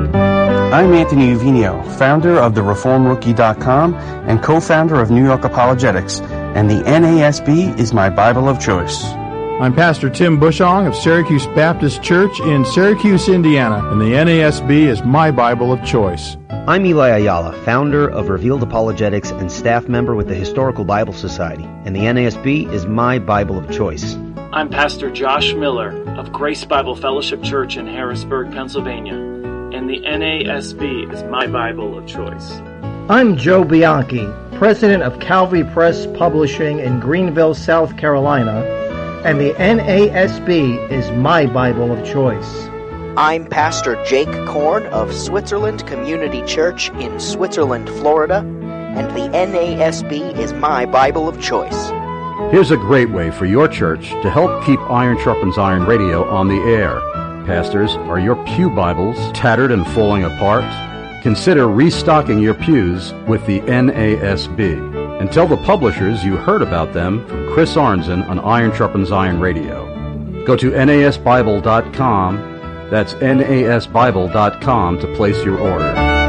I'm Anthony Uvinio, founder of the Reform Rookie dot com and co-founder of New York Apologetics, and the N A S B is my Bible of choice. I'm Pastor Tim Bushong of Syracuse Baptist Church in Syracuse, Indiana, and the N A S B is my Bible of choice. I'm Eli Ayala, founder of Revealed Apologetics and staff member with the Historical Bible Society, and the N A S B is my Bible of choice. I'm Pastor Josh Miller of Grace Bible Fellowship Church in Harrisburg, Pennsylvania, and the N A S B is my Bible of choice. I'm Joe Bianchi, president of Calvary Press Publishing in Greenville, South Carolina, and the N A S B is my Bible of choice. I'm Pastor Jake Korn of Switzerland Community Church in Switzerland, Florida, and the N A S B is my Bible of choice. Here's a great way for your church to help keep Iron Sharpens Iron Radio on the air. Pastors, are your pew Bibles tattered and falling apart? Consider restocking your pews with the N A S B. And tell the publishers you heard about them from Chris Arnzen on Iron Sharpens Iron Radio. Go to N A S Bible dot com. That's N A S Bible dot com to place your order.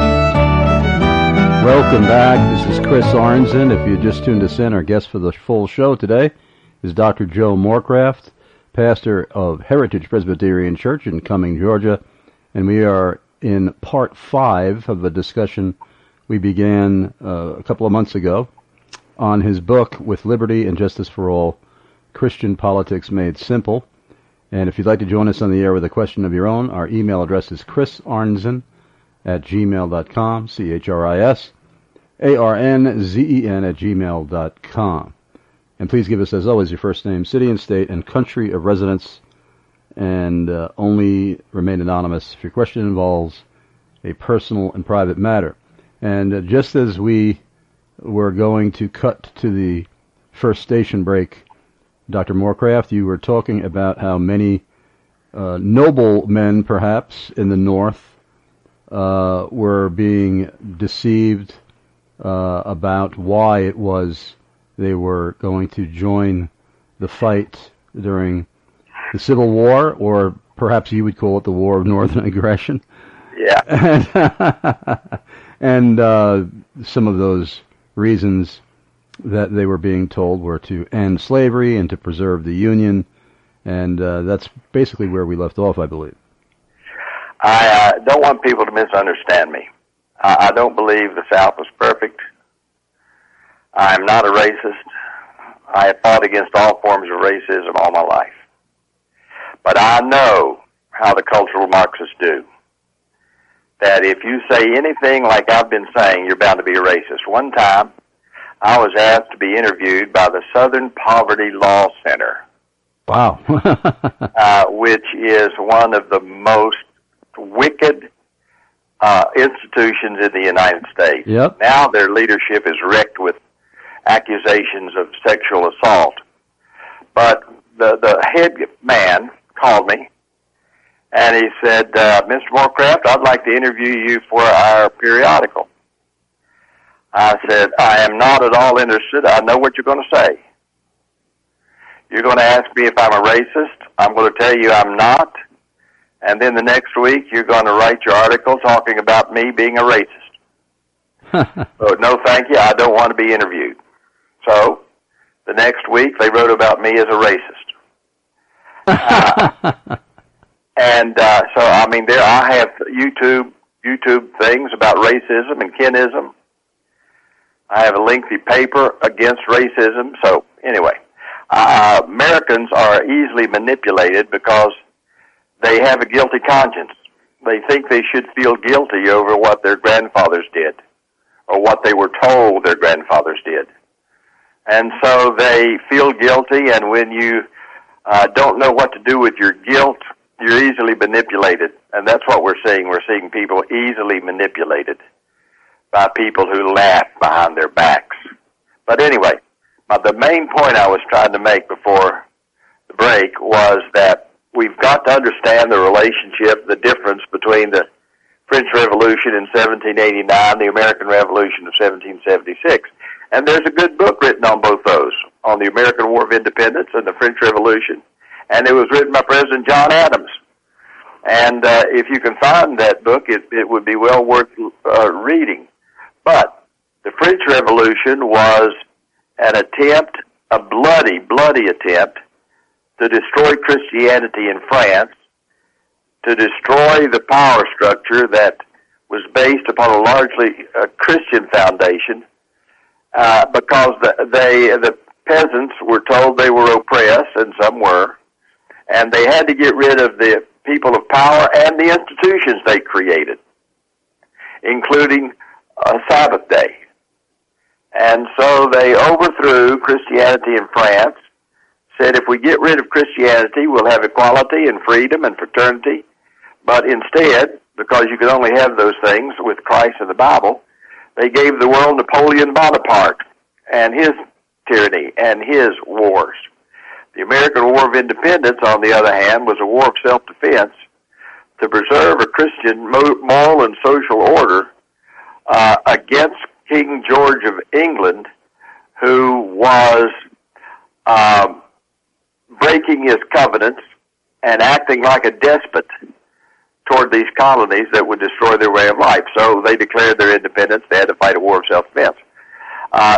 Welcome back. This is Chris Arnzen. If you just tuned us in, our guest for the full show today is Doctor Joe Morecraft, pastor of Heritage Presbyterian Church in Cumming, Georgia, and we are in part five of a discussion we began uh, a couple of months ago on his book, With Liberty and Justice for All, Christian Politics Made Simple. And if you'd like to join us on the air with a question of your own, our email address is chrisarnzen at gmail dot com, C H R I S A R N Z E N at gmail dot com. And please give us, as always, your first name, city and state, and country of residence, and uh, only remain anonymous if your question involves a personal and private matter. And uh, just as we were going to cut to the first station break, Doctor Morecraft, you were talking about how many uh, noble men, perhaps, in the North uh, were being deceived uh, about why it was they were going to join the fight during the Civil War, or perhaps you would call it the War of Northern Aggression. Yeah. And, and uh, some of those reasons that they were being told were to end slavery and to preserve the Union, and uh, that's basically where we left off, I believe. I uh, don't want people to misunderstand me. I, I don't believe the South was perfect. I'm not a racist. I have fought against all forms of racism all my life. But I know how the cultural Marxists do. That if you say anything like I've been saying, you're bound to be a racist. One time, I was asked to be interviewed by the Southern Poverty Law Center. Wow. uh, which is one of the most wicked uh, institutions in the United States. Yep. Now their leadership is wrecked with accusations of sexual assault. But the, the head man called me, and he said, uh, Mister Morecraft, I'd like to interview you for our periodical. I said, I am not at all interested. I know what you're going to say. You're going to ask me if I'm a racist. I'm going to tell you I'm not. And then the next week, you're going to write your article talking about me being a racist. So, no, thank you. I don't want to be interviewed. So, the next week, they wrote about me as a racist. Uh, and uh, so, I mean, there I have YouTube YouTube things about racism and kinism. I have a lengthy paper against racism. So, anyway, uh, Americans are easily manipulated because they have a guilty conscience. They think they should feel guilty over what their grandfathers did or what they were told their grandfathers did. And so they feel guilty, and when you uh, don't know what to do with your guilt, you're easily manipulated. And that's what we're seeing. We're seeing people easily manipulated by people who laugh behind their backs. But anyway, uh, the main point I was trying to make before the break was that we've got to understand the relationship, the difference between the French Revolution in seventeen eighty-nine, the American Revolution of seventeen seventy-six. And there's a good book written on both those, on the American War of Independence and the French Revolution. And it was written by President John Adams. And uh, if you can find that book, it, it would be well worth uh, reading. But the French Revolution was an attempt, a bloody, bloody attempt, to destroy Christianity in France, to destroy the power structure that was based upon a largely uh, Christian foundation, uh, because the, they, the peasants were told they were oppressed, and some were, and they had to get rid of the people of power and the institutions they created, including a Sabbath day. And so they overthrew Christianity in France, said if we get rid of Christianity, we'll have equality and freedom and fraternity. But instead, because you could only have those things with Christ and the Bible, they gave the world Napoleon Bonaparte and his tyranny and his wars. The American War of Independence, on the other hand, was a war of self-defense to preserve a Christian moral and social order uh, against King George of England, who was um, breaking his covenants and acting like a despot toward these colonies that would destroy their way of life. So they declared their independence. They had to fight a war of self-defense. Uh,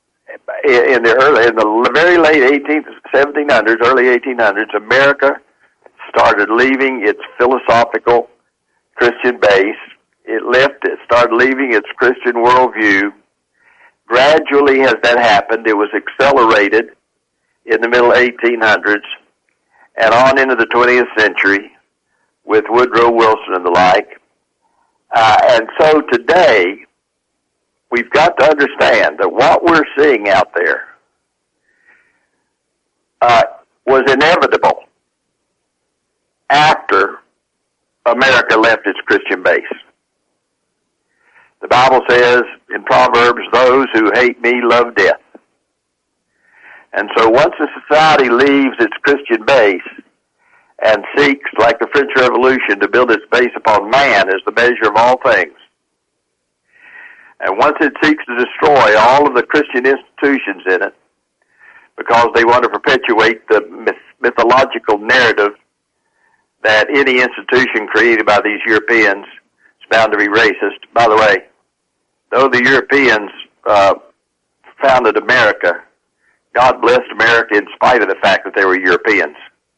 in the early, in the very late eighteenth, seventeen hundreds, early eighteen hundreds, America started leaving its philosophical Christian base. It left, it started leaving its Christian worldview. Gradually, as that happened, it was accelerated in the middle eighteen hundreds and on into the twentieth century with Woodrow Wilson and the like. Uh, and so today, we've got to understand that what we're seeing out there uh, was inevitable after America left its Christian base. The Bible says in Proverbs, those who hate me love death. And so once a society leaves its Christian base and seeks, like the French Revolution, to build its base upon man as the measure of all things, and once it seeks to destroy all of the Christian institutions in it, because they want to perpetuate the myth- mythological narrative that any institution created by these Europeans is bound to be racist. By the way, though the Europeans uh, founded America, God blessed America in spite of the fact that they were Europeans.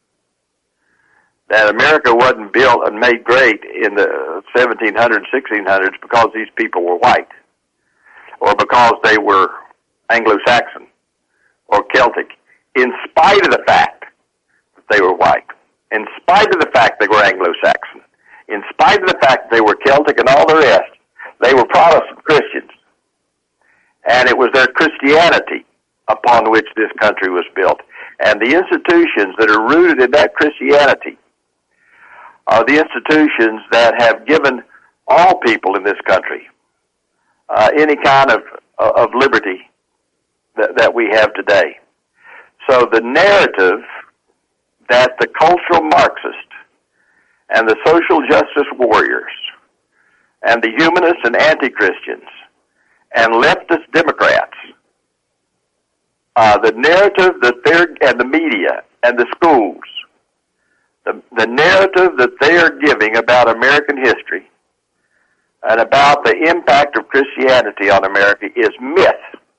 That America wasn't built and made great in the seventeen hundreds, sixteen hundreds because these people were white, or because they were Anglo-Saxon or Celtic, in spite of the fact that they were white, in spite of the fact they were Anglo-Saxon, in spite of the fact that they were Celtic and all the rest, they were Protestant Christians. And it was their Christianity upon which this country was built. And the institutions that are rooted in that Christianity are the institutions that have given all people in this country uh, any kind of, of liberty that, that we have today. So the narrative that the cultural Marxist and the social justice warriors and the humanists and anti-Christians and leftist Democrats, uh, the narrative that they're, and the media and the schools, the, the narrative that they are giving about American history and about the impact of Christianity on America is myth.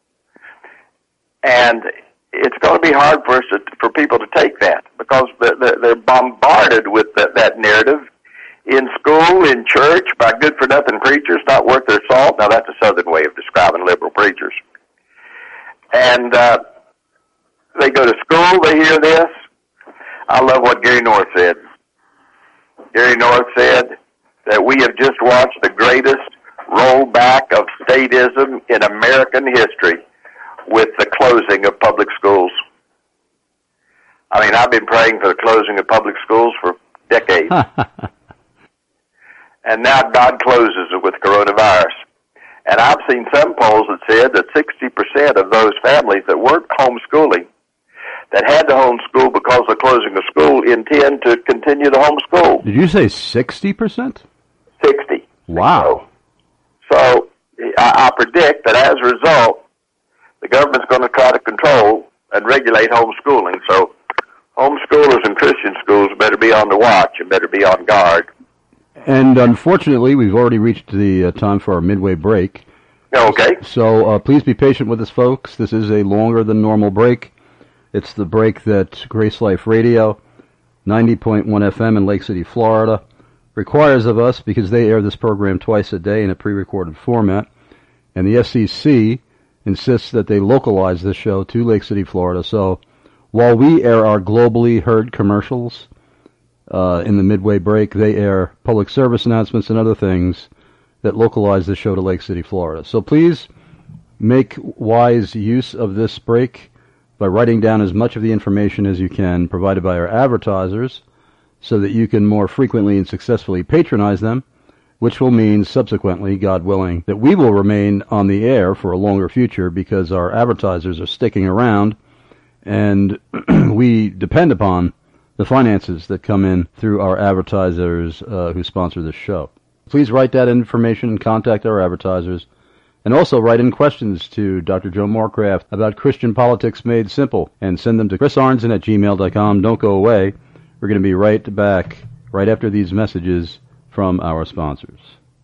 And it's going to be hard for us to, for people to take that, because they're bombarded with that, that narrative in school, in church, by good-for-nothing preachers, not worth their salt. Now, that's a southern way of describing liberal preachers. And uh, they go to school, they hear this. I love what Gary North said. Gary North said that we have just watched the greatest rollback of statism in American history with the closing of public schools. I mean, I've been praying for the closing of public schools for decades. And now God closes it with coronavirus. And I've seen some polls that said that sixty percent of those families that weren't homeschooling, that had to homeschool because of closing the school, intend to continue to homeschool. Did you say sixty percent? sixty. Wow. So, so I, I predict that as a result, the government's going to try to control and regulate homeschooling. So homeschoolers and Christian schools better be on the watch and better be on guard. And unfortunately, we've already reached the uh, time for our midway break. Okay. So uh, please be patient with us, folks. This is a longer than normal break. It's the break that Grace Life Radio, ninety point one F M in Lake City, Florida, requires of us, because they air this program twice a day in a pre-recorded format. And the S E C insists that they localize this show to Lake City, Florida. So while we air our globally heard commercials uh, in the midway break, they air public service announcements and other things that localize the show to Lake City, Florida. So please make wise use of this break by writing down as much of the information as you can provided by our advertisers so that you can more frequently and successfully patronize them, which will mean subsequently, God willing, that we will remain on the air for a longer future because our advertisers are sticking around and we depend upon the finances that come in through our advertisers uh, who sponsor this show. Please write that information and contact our advertisers, and also write in questions to Doctor Joe Morecraft about Christian politics made simple, and send them to chris arnzen at gmail dot com. Don't go away. We're going to be right back right after these messages from our sponsors.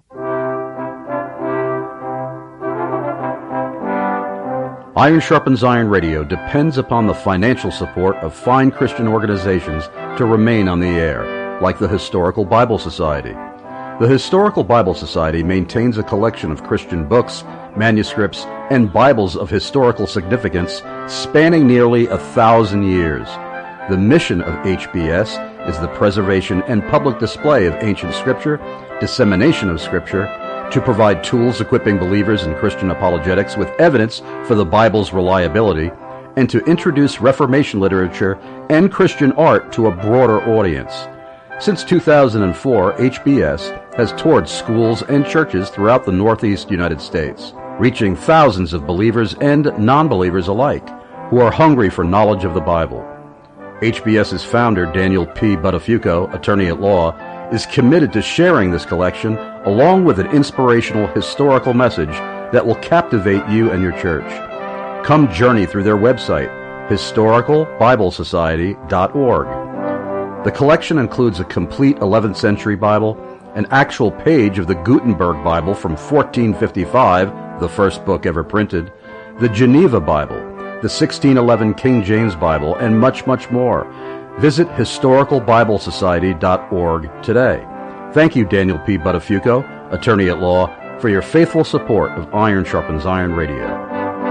Iron Sharpens Iron Radio depends upon the financial support of fine Christian organizations to remain on the air, like the Historical Bible Society. The Historical Bible Society maintains a collection of Christian books, manuscripts, and Bibles of historical significance spanning nearly a thousand years. The mission of H B S is the preservation and public display of ancient Scripture, dissemination of Scripture, to provide tools equipping believers in Christian apologetics with evidence for the Bible's reliability, and to introduce Reformation literature and Christian art to a broader audience. Since two thousand four, H B S has toured schools and churches throughout the Northeast United States, reaching thousands of believers and non-believers alike who are hungry for knowledge of the Bible. HBS's founder, Daniel P. Buttafuoco, attorney at law, is committed to sharing this collection along with an inspirational historical message that will captivate you and your church. Come journey through their website, historical bible society dot org. The collection includes a complete eleventh century Bible, an actual page of the Gutenberg Bible from fourteen fifty-five, the first book ever printed, the Geneva Bible, the sixteen eleven King James Bible, and much, much more. Visit historical bible society dot org today. Thank you, Daniel P. Buttafuoco, attorney at law, for your faithful support of Iron Sharpens Iron Radio.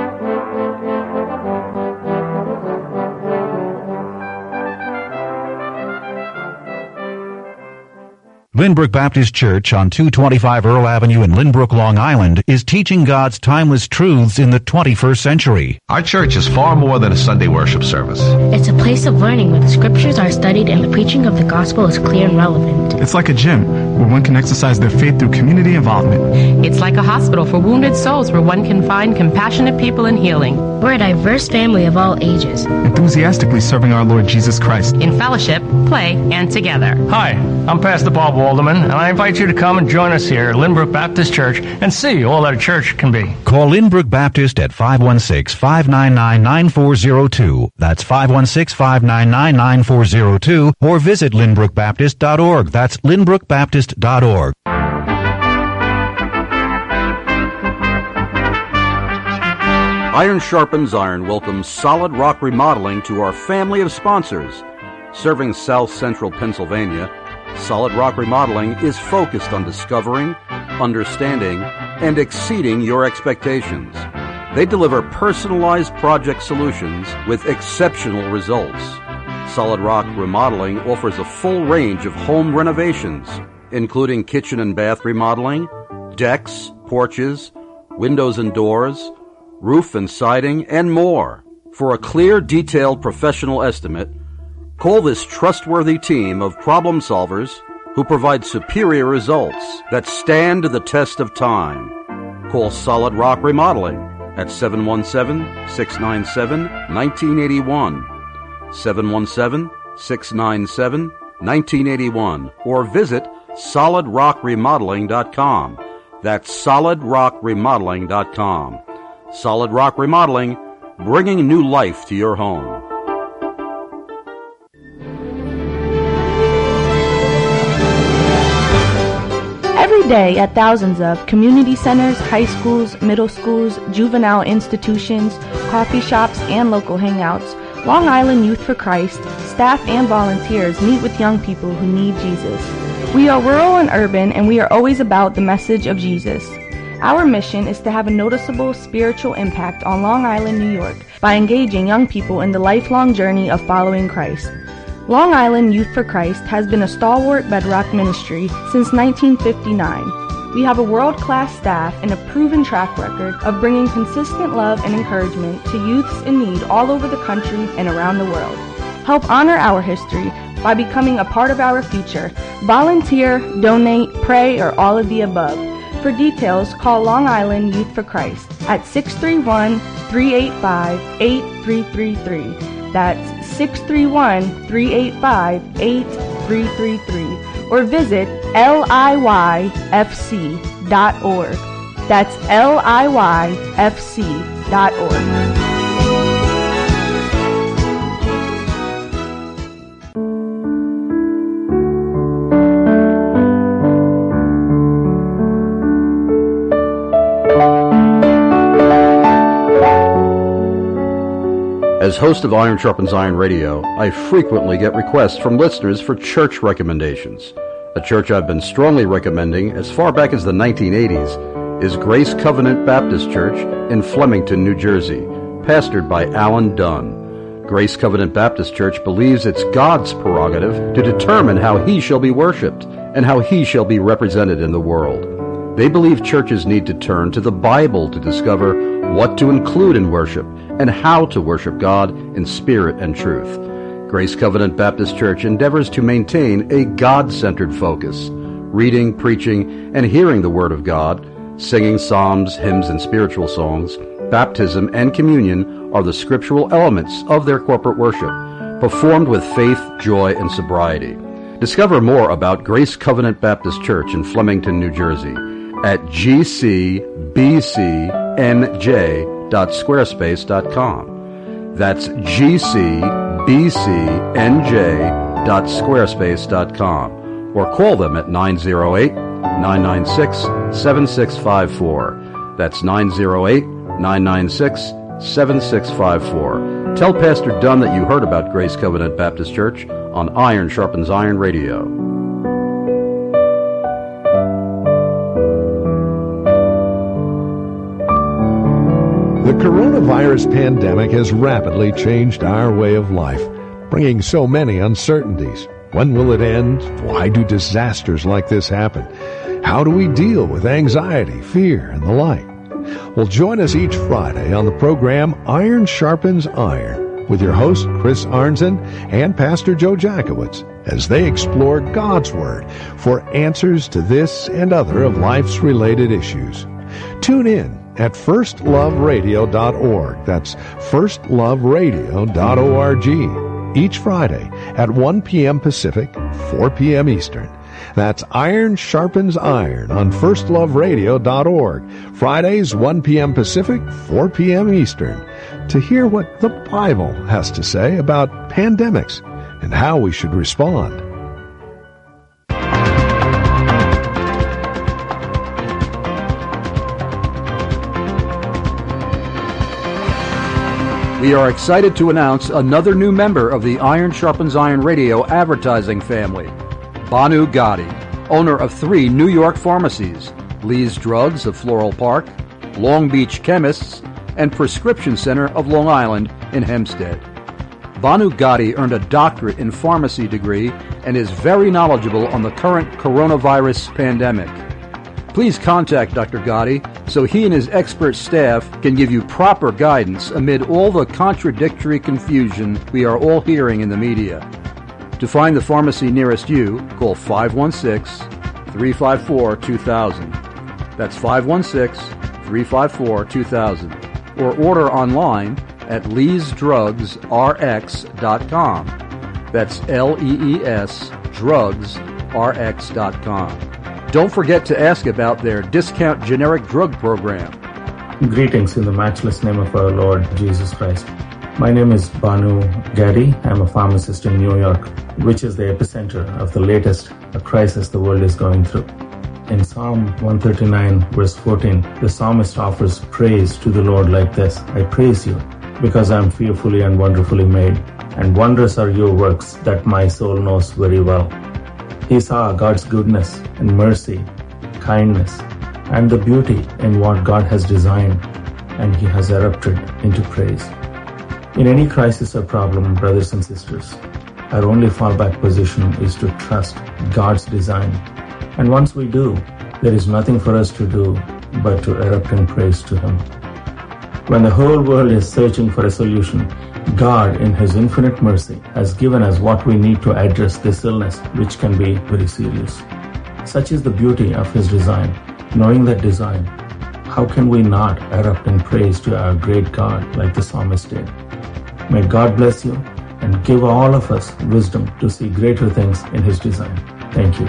Lynbrook Baptist Church on two twenty-five Earl Avenue in Lynbrook, Long Island is teaching God's timeless truths in the twenty-first century. Our church is far more than a Sunday worship service. It's a place of learning where the scriptures are studied and the preaching of the gospel is clear and relevant. It's like a gym where one can exercise their faith through community involvement. It's like a hospital for wounded souls where one can find compassionate people in healing. We're a diverse family of all ages, enthusiastically serving our Lord Jesus Christ in fellowship, play, and together. Hi, I'm Pastor Bob Walderman, and I invite you to come and join us here at Lynbrook Baptist Church and see all that a church can be. Call Lynbrook Baptist at five one six, five nine nine, nine four zero two. That's five one six, five nine nine, nine four zero two, or visit lynbrook baptist dot org. That's lynbrook baptist dot org. Iron Sharpens Iron welcomes Solid Rock Remodeling to our family of sponsors. Serving South Central Pennsylvania, Solid Rock Remodeling is focused on discovering, understanding, and exceeding your expectations. They deliver personalized project solutions with exceptional results. Solid Rock Remodeling offers a full range of home renovations, including kitchen and bath remodeling, decks, porches, windows and doors, roof and siding, and more. For a clear, detailed professional estimate, call this trustworthy team of problem solvers who provide superior results that stand the test of time. Call Solid Rock Remodeling at seven one seven, six nine seven, one nine eight one, seven one seven, six nine seven, one nine eight one, or visit solid rock remodeling dot com. That's solid rock remodeling dot com. Solid Rock Remodeling, bringing new life to your home. Every day at thousands of community centers, high schools, middle schools, juvenile institutions, coffee shops, and local hangouts, Long Island Youth for Christ, staff and volunteers meet with young people who need Jesus. We are rural and urban, and we are always about the message of Jesus. Our mission is to have a noticeable spiritual impact on Long Island, New York, by engaging young people in the lifelong journey of following Christ. Long Island Youth for Christ has been a stalwart bedrock ministry since nineteen fifty-nine. We have a world-class staff and a proven track record of bringing consistent love and encouragement to youths in need all over the country and around the world. Help honor our history by becoming a part of our future. Volunteer, donate, pray, or all of the above. For details, call Long Island Youth for Christ at six three one, three eight five, eight three three three. That's six three one, three eight five, eight three three three. Or visit L I Y F C dot org. That's L I Y F C dot org. As host of Iron Sharpens Iron Radio, I frequently get requests from listeners for church recommendations. A church I've been strongly recommending as far back as the nineteen eighties is Grace Covenant Baptist Church in Flemington, New Jersey, pastored by Alan Dunn. Grace Covenant Baptist Church believes it's God's prerogative to determine how He shall be worshipped and how He shall be represented in the world. They believe churches need to turn to the Bible to discover what to include in worship and how to worship God in spirit and truth. Grace Covenant Baptist Church endeavors to maintain a God-centered focus, reading, preaching, and hearing the Word of God, singing psalms, hymns, and spiritual songs. Baptism and communion are the scriptural elements of their corporate worship, performed with faith, joy, and sobriety. Discover more about Grace Covenant Baptist Church in Flemington, New Jersey at g c b c n j dot squarespace dot com. That's G C B C N J dot squarespace dot com, or call them at nine oh eight, nine nine six, seven six five four. That's nine oh eight, nine nine six, seven six five four. Tell Pastor Dunn that you heard about Grace Covenant Baptist Church on Iron Sharpens Iron Radio. The coronavirus pandemic has rapidly changed our way of life, bringing so many uncertainties. When will it end? Why do disasters like this happen? How do we deal with anxiety, fear, and the like? Well, join us each Friday on the program Iron Sharpens Iron with your host, Chris Arnzen, and Pastor Joe Jackowitz, as they explore God's Word for answers to this and other of life's related issues. Tune in at first love radio dot org. That's first love radio dot org. Each Friday at one p.m. Pacific, four p.m. Eastern. That's Iron Sharpens Iron on first love radio dot org. Fridays, one p.m. Pacific, four p.m. Eastern. To hear what the Bible has to say about pandemics and how we should respond. We are excited to announce another new member of the Iron Sharpens Iron Radio advertising family, Banu Gadi, owner of three New York pharmacies, Lee's Drugs of Floral Park, Long Beach Chemists, and Prescription Center of Long Island in Hempstead. Banu Gadi earned a doctorate in pharmacy degree and is very knowledgeable on the current coronavirus pandemic. Please contact Doctor Gadi so he and his expert staff can give you proper guidance amid all the contradictory confusion we are all hearing in the media. To find the pharmacy nearest you, call five one six, three five four, two thousand. That's five one six, three five four, two thousand. Or order online at lees drugs r x dot com. That's L E E S drugs r x dot com. Don't forget to ask about their discount generic drug program. Greetings in the matchless name of our Lord Jesus Christ. My name is Banu Gadi. I'm a pharmacist in New York, which is the epicenter of the latest crisis the world is going through. In Psalm one thirty-nine, verse fourteen, the psalmist offers praise to the Lord like this: I praise you because I am fearfully and wonderfully made, and wondrous are your works that my soul knows very well. He saw God's goodness and mercy, kindness, and the beauty in what God has designed, and he has erupted into praise. In any crisis or problem, brothers and sisters, our only fallback position is to trust God's design. And once we do, there is nothing for us to do but to erupt in praise to him. When the whole world is searching for a solution, God, in his infinite mercy, has given us what we need to address this illness, which can be very serious. Such is the beauty of his design. Knowing that design, how can we not erupt in praise to our great God like the psalmist did? May God bless you and give all of us wisdom to see greater things in his design. Thank you.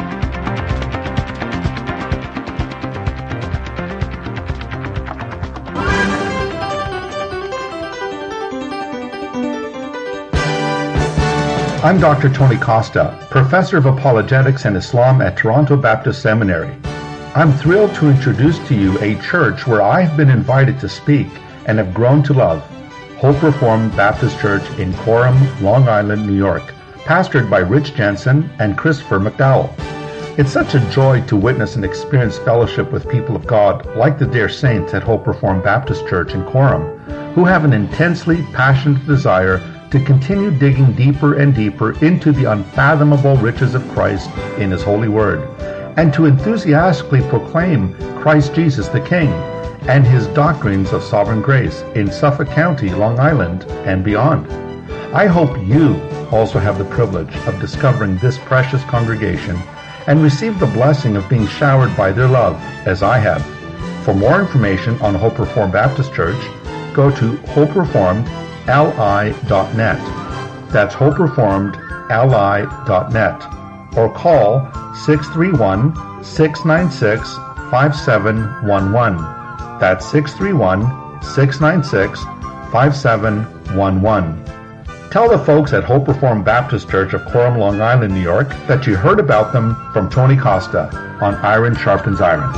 I'm Doctor Tony Costa, Professor of Apologetics and Islam at Toronto Baptist Seminary. I'm thrilled to introduce to you a church where I have been invited to speak and have grown to love, Hope Reformed Baptist Church in Coram, Long Island, New York, pastored by Rich Jensen and Christopher McDowell. It's such a joy to witness and experience fellowship with people of God like the dear saints at Hope Reformed Baptist Church in Coram, who have an intensely passionate desire to continue digging deeper and deeper into the unfathomable riches of Christ in his holy word, and to enthusiastically proclaim Christ Jesus the King and his doctrines of sovereign grace in Suffolk County, Long Island, and beyond. I hope you also have the privilege of discovering this precious congregation and receive the blessing of being showered by their love, as I have. For more information on Hope Reformed Baptist Church, go to hope reformed l i dot net. That's hope reformed l i dot net. Or call six three one, six nine six, five seven one one. That's six three one, six nine six, five seven one one. Tell the folks at Hope Reformed Baptist Church of Coram, Long Island, New York, that you heard about them from Tony Costa on Iron Sharpens Iron.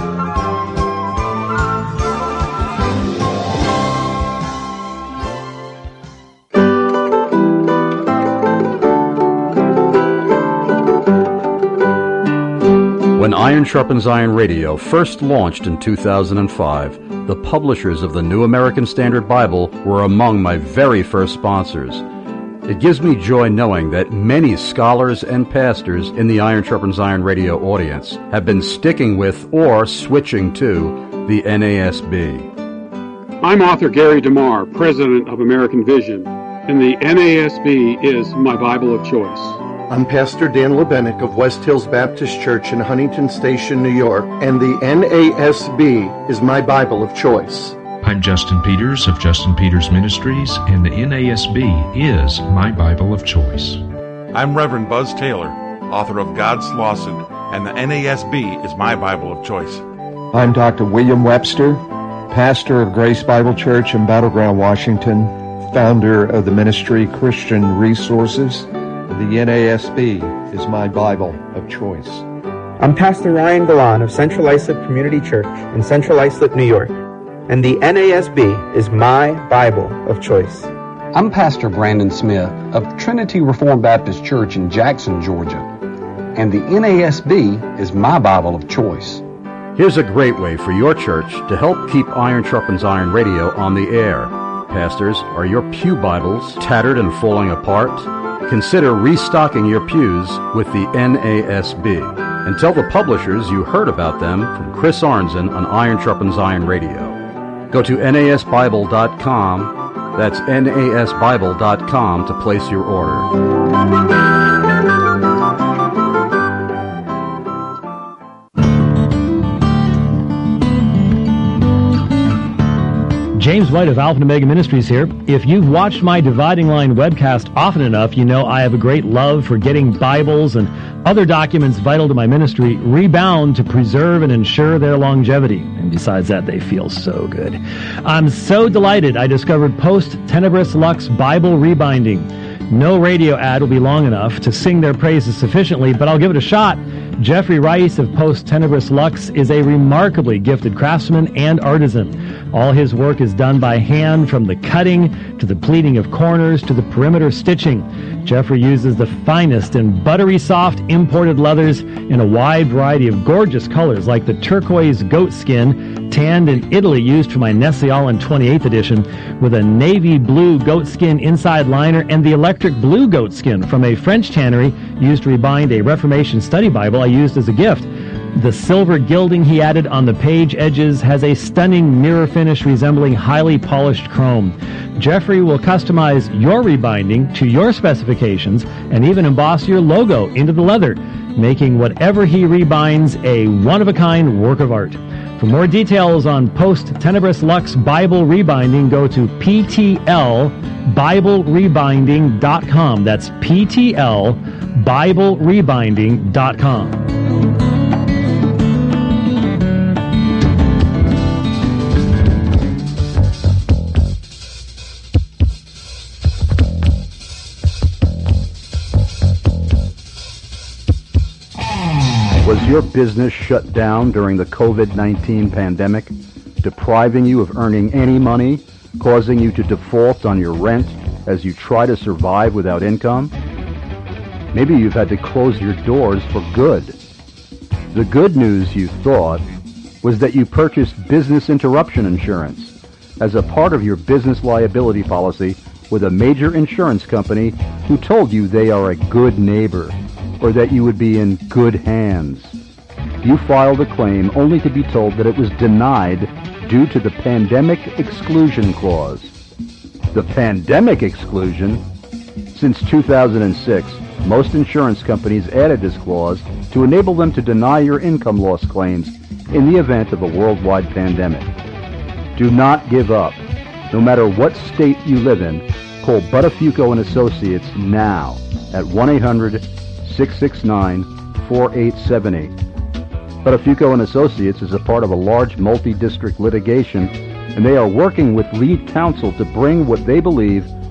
When Iron Sharpens Iron Radio first launched in two thousand five, the publishers of the New American Standard Bible were among my very first sponsors. It gives me joy knowing that many scholars and pastors in the Iron Sharpens Iron Radio audience have been sticking with or switching to the N A S B. I'm author Gary DeMar, president of American Vision, and the N A S B is my Bible of choice. I'm Pastor Dan Lebenick of West Hills Baptist Church in Huntington Station, New York, and the N A S B is my Bible of choice. I'm Justin Peters of Justin Peters Ministries, and the N A S B is my Bible of choice. I'm Reverend Buzz Taylor, author of God's Lawsuit, and the N A S B is my Bible of choice. I'm Doctor William Webster, pastor of Grace Bible Church in Battleground, Washington, founder of the ministry Christian Resources. The N A S B is my Bible of choice. I'm Pastor Ryan Galan of Central Islip Community Church in Central Islip, New York, and the N A S B is my Bible of choice. I'm Pastor Brandon Smith of Trinity Reformed Baptist Church in Jackson, Georgia, and the N A S B is my Bible of choice. Here's a great way for your church to help keep Iron Sharpens Iron Radio on the air. Pastors, are your pew Bibles tattered and falling apart? Consider restocking your pews with the N A S B. And tell the publishers you heard about them from Chris Arnzen on Iron Sharpens Iron Radio. Go to N A S Bible dot com, that's N A S Bible dot com to place your order. James White of Alpha and Omega Ministries here. If you've watched my Dividing Line webcast often enough, you know I have a great love for getting Bibles and other documents vital to my ministry rebound to preserve and ensure their longevity. And besides that, they feel so good. I'm so delighted I discovered Post Tenebris Lux Bible Rebinding. No radio ad will be long enough to sing their praises sufficiently, but I'll give it a shot. Jeffrey Rice of Post Tenebris Lux is a remarkably gifted craftsman and artisan. All his work is done by hand, from the cutting to the pleating of corners to the perimeter stitching. Jeffrey uses the finest and buttery soft imported leathers in a wide variety of gorgeous colors, like the turquoise goat skin, tanned in Italy, used for my Nestle Allen twenty-eighth edition, with a navy blue goat skin inside liner, and the electric blue goat skin from a French tannery used to rebind a Reformation study Bible I used as a gift. The silver gilding he added on the page edges has a stunning mirror finish resembling highly polished chrome. Jeffrey will customize your rebinding to your specifications and even emboss your logo into the leather, making whatever he rebinds a one-of-a-kind work of art. For more details on Post Tenebris Lux Bible Rebinding, go to P T L Bible Rebinding dot com. That's P T L Bible Rebinding dot com. Was your business shut down during the covid nineteen pandemic, depriving you of earning any money, causing you to default on your rent as you try to survive without income? Maybe you've had to close your doors for good. The good news, you thought, was that you purchased business interruption insurance as a part of your business liability policy with a major insurance company who told you they are a good neighbor, or that you would be in good hands. You filed a claim only to be told that it was denied due to the Pandemic Exclusion Clause. The Pandemic Exclusion? Since two thousand six, most insurance companies added this clause to enable them to deny your income loss claims in the event of a worldwide pandemic. Do not give up. No matter what state you live in, call Buttafuoco and Associates now at one eight hundred six six nine four eight seven eight. Buttafuoco and Associates is a part of a large multi-district litigation, and they are working with lead counsel to bring what they believe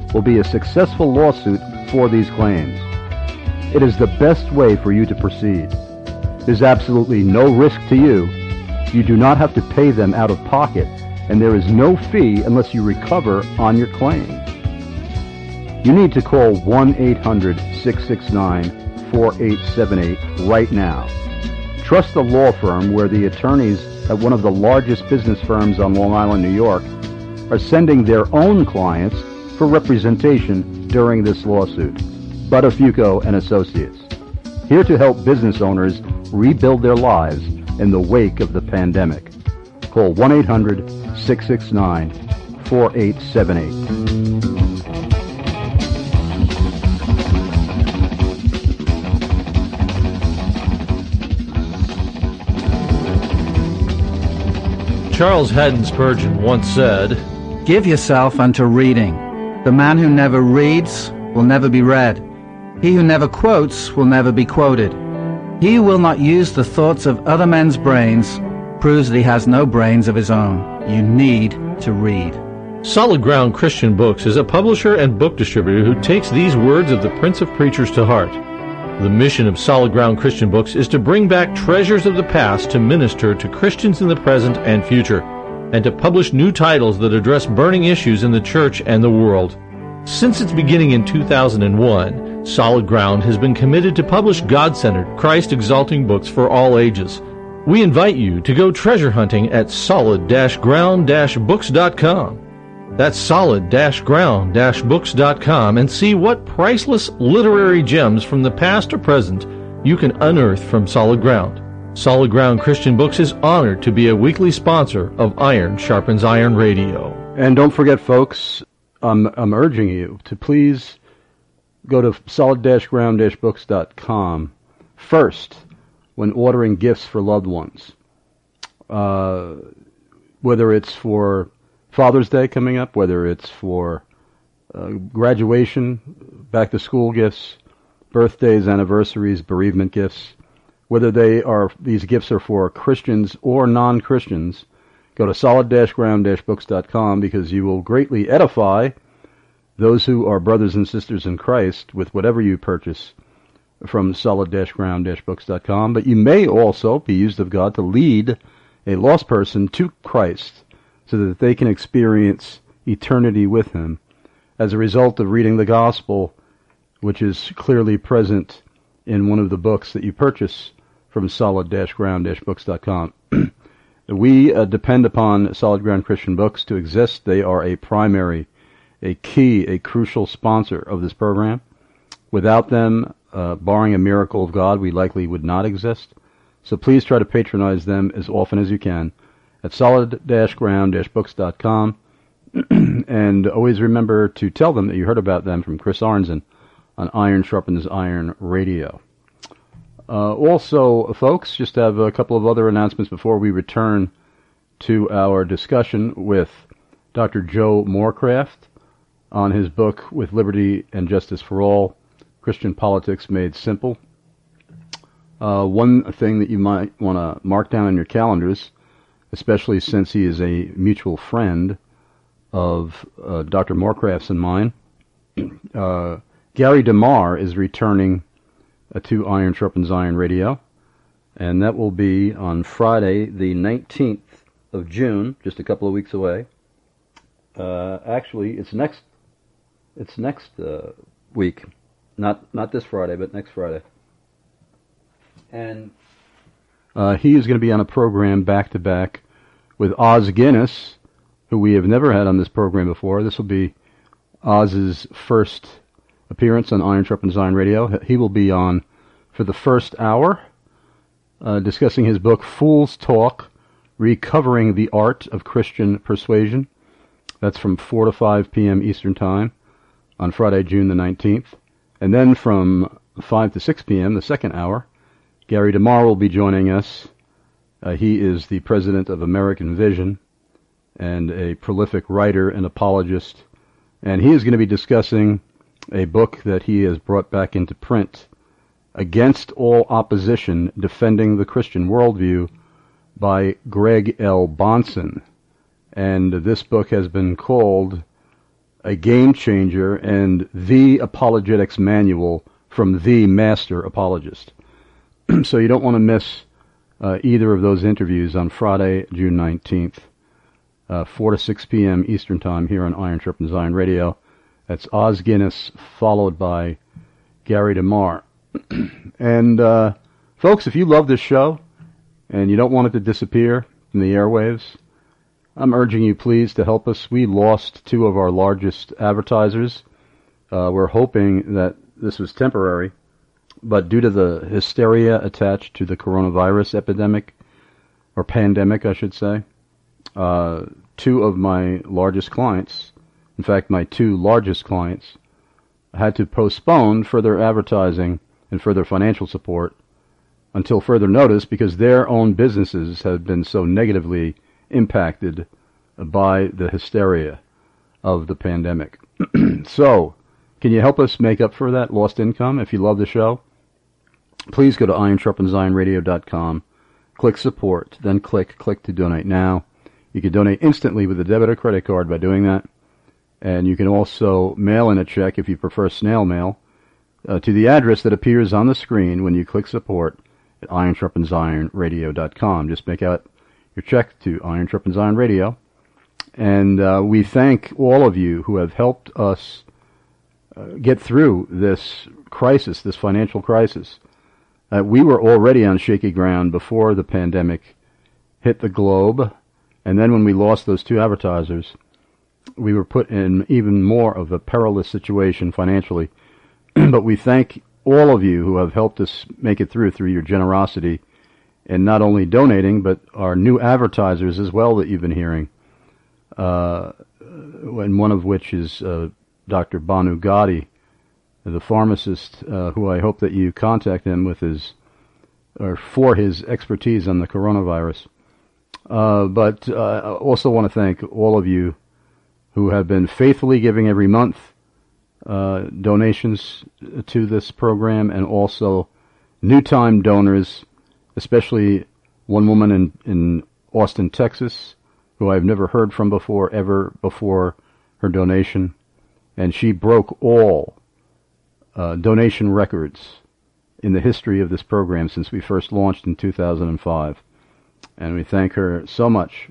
will be a successful lawsuit for these claims. It is the best way for you to proceed. There's absolutely no risk to you. You do not have to pay them out of pocket, and there is no fee unless you recover on your claim. You need to call one eight hundred six six nine four eight seven eight right now. Trust the law firm where the attorneys at one of the largest business firms on Long Island, New York, are sending their own clients for representation during this lawsuit. Buttafuoco and Associates, here to help business owners rebuild their lives in the wake of the pandemic. Call one eight hundred six six nine four eight seven eight. Charles Haddon Spurgeon once said, "Give yourself unto reading. The man who never reads will never be read. He who never quotes will never be quoted. He who will not use the thoughts of other men's brains proves that he has no brains of his own. You need to read." Solid Ground Christian Books is a publisher and book distributor who takes these words of the Prince of Preachers to heart. The mission of Solid Ground Christian Books is to bring back treasures of the past to minister to Christians in the present and future, and to publish new titles that address burning issues in the church and the world. Since its beginning in two thousand one, Solid Ground has been committed to publish God-centered, Christ-exalting books for all ages. We invite you to go treasure hunting at solid ground books dot com. That's solid ground books dot com, and see what priceless literary gems from the past or present you can unearth from Solid Ground. Solid Ground Christian Books is honored to be a weekly sponsor of Iron Sharpens Iron Radio. And don't forget, folks, I'm, I'm urging you to please go to solid ground books dot com first when ordering gifts for loved ones. Uh, whether it's for Father's Day coming up, whether it's for uh, graduation, back to school gifts, birthdays, anniversaries, bereavement gifts, whether they are these gifts are for Christians or non-Christians, go to solid ground books dot com, because you will greatly edify those who are brothers and sisters in Christ with whatever you purchase from solid ground books dot com. But you may also be used of God to lead a lost person to Christ, so that they can experience eternity with Him as a result of reading the gospel, which is clearly present in one of the books that you purchase from solid ground books dot com. We uh, depend upon Solid Ground Christian Books to exist. They are a primary, a key, a crucial sponsor of this program. Without them, uh, barring a miracle of God, we likely would not exist. So please try to patronize them as often as you can at solid ground books dot com, and always remember to tell them that you heard about them from Chris Arnzen on Iron Sharpens Iron Radio. Uh, also, folks, just have a couple of other announcements before we return to our discussion with Doctor Joe Morecraft on his book With Liberty and Justice for All, Christian Politics Made Simple. Uh, one thing that you might want to mark down on your calendars, especially since he is a mutual friend of uh, Doctor Morecraft's and mine. Uh, Gary DeMar is returning uh, to Iron Sharpens Iron Radio, and that will be on Friday, the nineteenth of June, just a couple of weeks away. Uh, actually, it's next. It's next uh, week, not not this Friday, but next Friday, and. Uh, he is going to be on a program back-to-back with Oz Guinness, who we have never had on this program before. This will be Oz's first appearance on Iron Sharpens Iron Radio. He will be on for the first hour, uh, discussing his book, Fool's Talk, Recovering the Art of Christian Persuasion. That's from four to five p.m. Eastern Time on Friday, June the nineteenth. And then from five to six p.m., the second hour, Gary DeMar will be joining us. Uh, he is the president of American Vision and a prolific writer and apologist. And he is going to be discussing a book that he has brought back into print, Against All Opposition, Defending the Christian Worldview, by Greg L. Bahnsen. And this book has been called a game changer and the apologetics manual from the master apologist. So you don't want to miss uh, either of those interviews on Friday, June nineteenth, uh, four to six p.m. Eastern Time here on Iron Sharpens Iron Radio. That's Oz Guinness followed by Gary DeMar. And uh, folks, if you love this show and you don't want it to disappear from the airwaves, I'm urging you please to help us. We lost two of our largest advertisers. Uh, we're hoping that this was temporary, but due to the hysteria attached to the coronavirus epidemic, or pandemic, I should say, uh, two of my largest clients, in fact, my two largest clients, had to postpone further advertising and further financial support until further notice because their own businesses had been so negatively impacted by the hysteria of the pandemic. So, can you help us make up for that lost income? If you love the show, please go to iron sharpens iron radio dot com, click support, then click click to donate now. You can donate instantly with a debit or credit card by doing that. And you can also mail in a check if you prefer snail mail uh, to the address that appears on the screen when you click support at iron sharpens iron radio dot com. Just make out your check to Iron Sharpens Iron Radio. And uh, we thank all of you who have helped us uh, get through this crisis, this financial crisis. Uh, we were already on shaky ground before the pandemic hit the globe. And then when we lost those two advertisers, we were put in even more of a perilous situation financially. But we thank all of you who have helped us make it through through your generosity and not only donating, but our new advertisers as well that you've been hearing, uh, and one of which is uh, Doctor Banu Gadi, the pharmacist, uh, who I hope that you contact him with his, or for his expertise on the coronavirus. Uh, but uh, I also want to thank all of you who have been faithfully giving every month uh, donations to this program, and also new-time donors, especially one woman in, in Austin, Texas, who I've never heard from before, ever before her donation. And she broke all uh, donation records in the history of this program since we first launched in two thousand five. And we thank her so much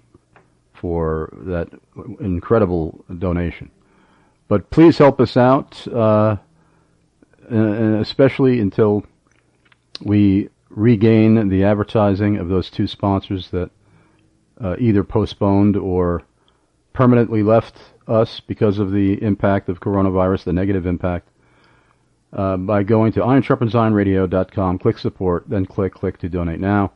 for that incredible donation. But please help us out, uh, especially until we regain the advertising of those two sponsors that uh, either postponed or permanently left us because of the impact of coronavirus, the negative impact, uh, by going to iron sharpens iron radio dot com, click support, then click click to donate now.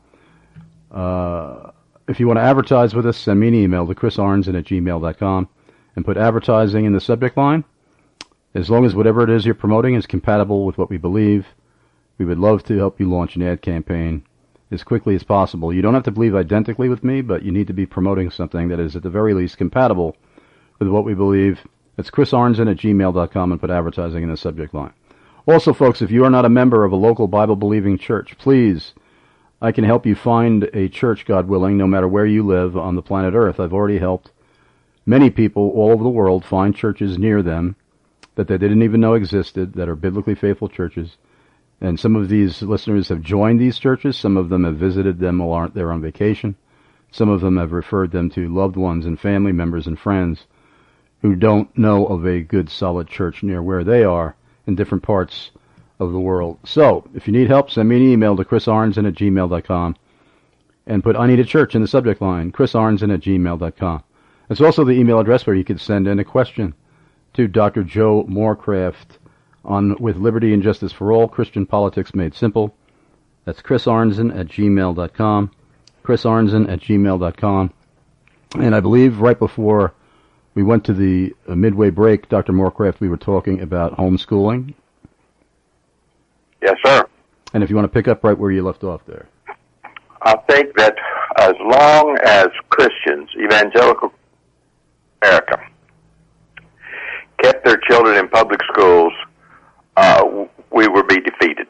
Uh, if you want to advertise with us, send me an email to chris arnzen at gmail dot com and put advertising in the subject line. As long as whatever it is you're promoting is compatible with what we believe, we would love to help you launch an ad campaign as quickly as possible. You don't have to believe identically with me, but you need to be promoting something that is at the very least compatible with what we believe. It's chris arnzen at gmail dot com and put advertising in the subject line. Also, folks, if you are not a member of a local Bible-believing church, please, I can help you find a church, God willing, no matter where you live on the planet Earth. I've already helped many people all over the world find churches near them that they didn't even know existed, that are biblically faithful churches. And some of these listeners have joined these churches. Some of them have visited them while aren't there on vacation. Some of them have referred them to loved ones and family members and friends who don't know of a good, solid church near where they are in different parts of the world. So, if you need help, send me an email to chris arnzen at gmail dot com and put I need a church in the subject line, chris arnzen at gmail dot com. It's also the email address where you can send in a question to Doctor Joe Morecraft on With Liberty and Justice for All, Christian Politics Made Simple. That's chris arnzen at gmail dot com, chris arnzen at gmail dot com. And I believe right before we went to the uh, midway break, Doctor Morecraft, we were talking about homeschooling. Yes, sir. And if you want to pick up right where you left off there. I think that as long as Christians, evangelical America, kept their children in public schools, uh, we would be defeated.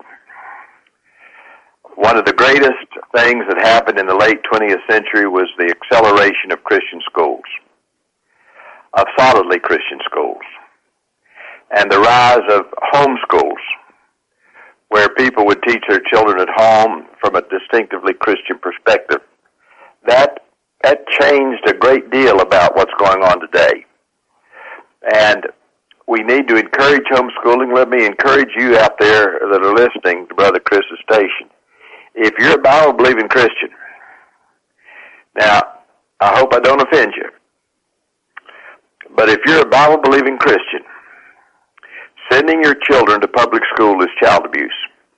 One of the greatest things that happened in the late twentieth century was the acceleration of Christian schools. of solidly Christian schools and the rise of homeschools, where people would teach their children at home from a distinctively Christian perspective. That that changed a great deal about what's going on today. And we need to encourage homeschooling. Let me encourage you out there that are listening to Brother Chris's station. If you're a Bible-believing Christian, now, I hope I don't offend you, but if you're a Bible-believing Christian, sending your children to public school is child abuse.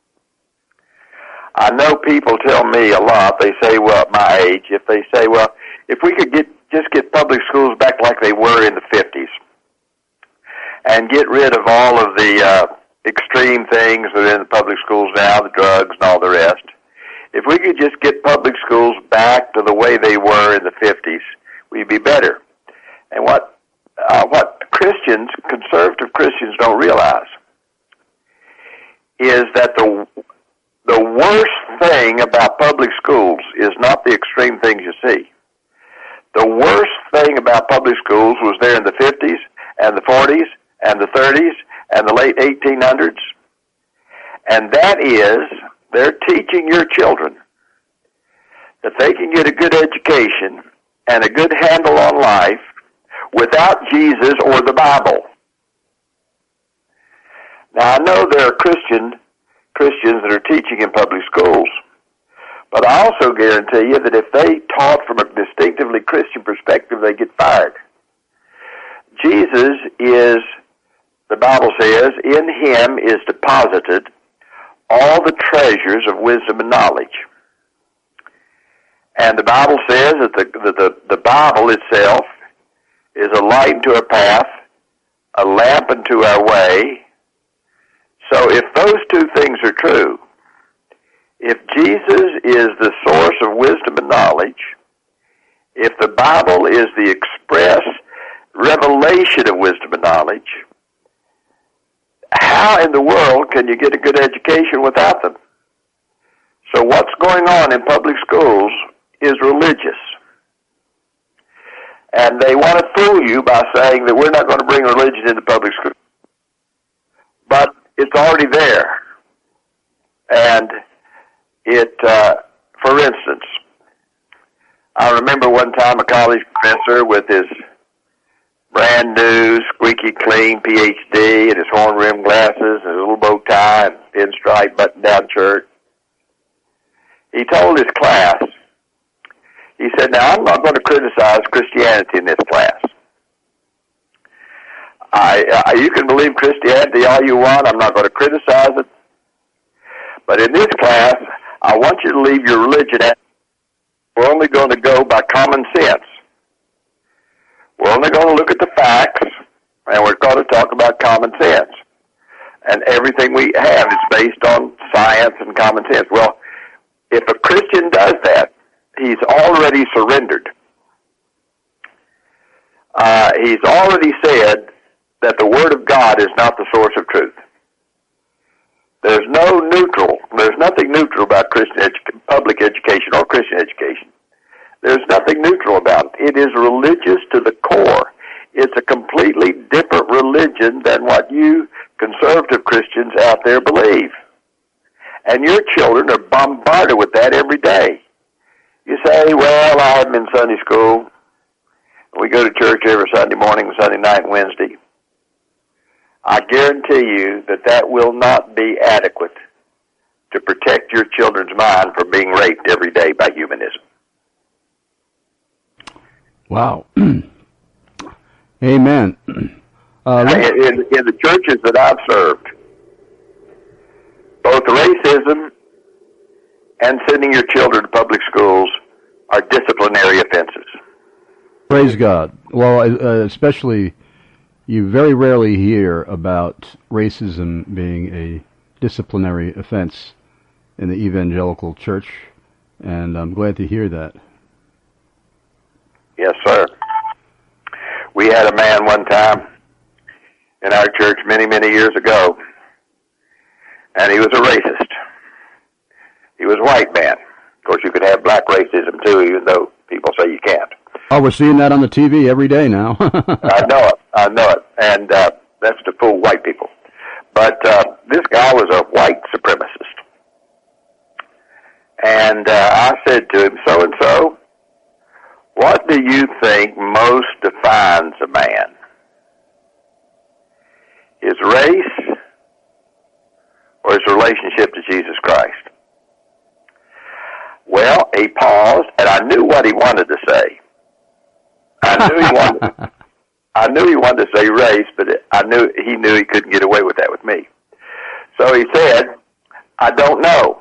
I know people tell me a lot. They say, well, at my age, if they say, well, if we could get just get public schools back like they were in the fifties and get rid of all of the uh, extreme things that are in the public schools now, the drugs and all the rest, if we could just get public schools back to the way they were in the fifties, we'd be better. And what uh, what Christians, conservative Christians, don't realize is that the the worst thing about public schools is not the extreme things you see. The worst thing about public schools was there in the fifties and the forties and the thirties and the late eighteen hundreds, and that is they're teaching your children that they can get a good education and a good handle on life without Jesus or the Bible. Now, I know there are Christian Christians that are teaching in public schools, but I also guarantee you that if they taught from a distinctively Christian perspective, they get fired. Jesus is, the Bible says, in him is deposited all the treasures of wisdom and knowledge. And the Bible says that the, the, the, the Bible itself is a light into our path, a lamp unto our way. So if those two things are true, if Jesus is the source of wisdom and knowledge, if the Bible is the express revelation of wisdom and knowledge, how in the world can you get a good education without them? So what's going on in public schools is religious. And they want to fool you by saying that we're not going to bring religion into public school. But it's already there. And it, uh, for instance, I remember one time a college professor with his brand new, squeaky clean P H D and his horn-rimmed glasses and his little bow tie and pinstripe button-down shirt. He told his class, he said, now I'm not going to criticize Christianity in this class. I, I, you can believe Christianity all you want. I'm not going to criticize it. But in this class, I want you to leave your religion out. We're only going to go by common sense. We're only going to look at the facts, and we're going to talk about common sense. And everything we have is based on science and common sense. Well, if a Christian does that, he's already surrendered. Uh, he's already said that the Word of God is not the source of truth. There's no neutral, there's nothing neutral about Christian edu- public education or Christian education. There's nothing neutral about it. It is religious to the core. It's a completely different religion than what you conservative Christians out there believe. And your children are bombarded with that every day. You say, well, I have them in Sunday school. We go to church every Sunday morning, Sunday night, and Wednesday. I guarantee you that that will not be adequate to protect your children's mind from being raped every day by humanism. Wow. Amen. Uh, in, in, in the churches that I've served, both racism and sending your children to public schools are disciplinary offenses. Praise God. Well, uh, especially you very rarely hear about racism being a disciplinary offense in the evangelical church, and I'm glad to hear that. Yes, sir. We had a man one time in our church many, many years ago, and he was a racist. He was a white man. Of course, you could have black racism, too, even though people say you can't. Oh, we're seeing that on the T V every day now. I know it. I know it. And uh, that's to fool white people. But uh, this guy was a white supremacist. And uh, I said to him, so-and-so, what do you think most defines a man? His race or his relationship to Jesus Christ? Well, he paused, and I knew what he wanted to say. I knew he wanted. I knew he wanted to say race, but I knew he knew he couldn't get away with that with me. So he said, "I don't know."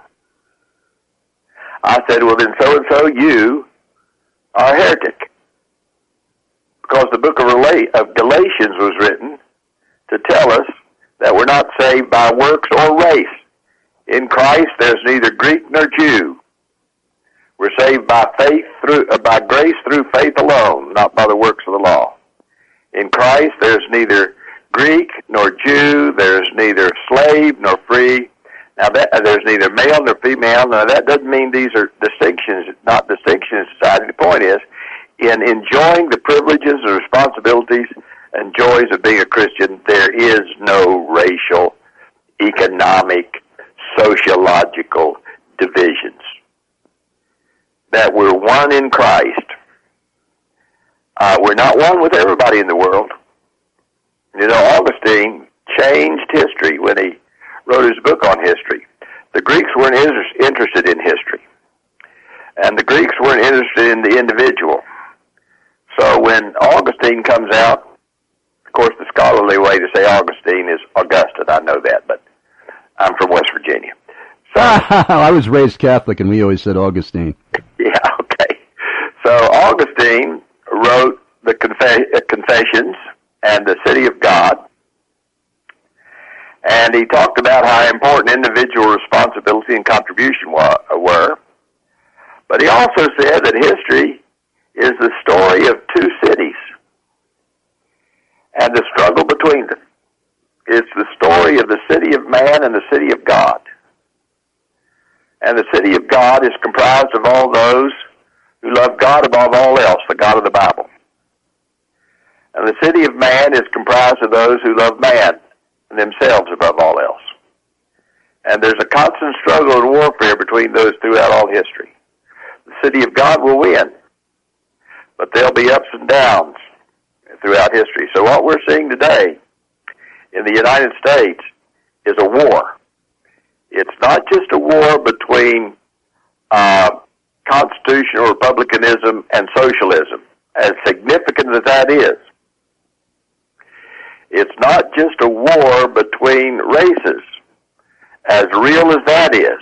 I said, "Well, then, so and so, you are a heretic, because the book of Galatians was written to tell us that we're not saved by works or race. In Christ, there's neither Greek nor Jew. We're saved by faith through, uh, by grace through faith alone, not by the works of the law. In Christ, there's neither Greek nor Jew. There's neither slave nor free. Now, that, uh, there's neither male nor female. Now, that doesn't mean these are distinctions, not distinctions in society. The point is, in enjoying the privileges and responsibilities and joys of being a Christian, there is no racial, economic, sociological divisions. That we're one in Christ. Uh, we're not one with everybody in the world. You know, Augustine changed history when he wrote his book on history. The Greeks weren't inter- interested in history. And the Greeks weren't interested in the individual. So when Augustine comes out, of course the scholarly way to say Augustine is Augustine, I know that, but I'm from West Virginia. So, I was raised Catholic, and we always said Augustine. Yeah, okay. So Augustine wrote the Confe- Confessions and the City of God, and he talked about how important individual responsibility and contribution wa- were. But he also said that history is the story of two cities and the struggle between them. It's the story of the city of man and the city of God. And the city of God is comprised of all those who love God above all else, the God of the Bible. And the city of man is comprised of those who love man and themselves above all else. And there's a constant struggle and warfare between those throughout all history. The city of God will win, but there'll be ups and downs throughout history. So what we're seeing today in the United States is a war. It's not just a war between uh, constitutional republicanism and socialism, as significant as that is. It's not just a war between races, as real as that is.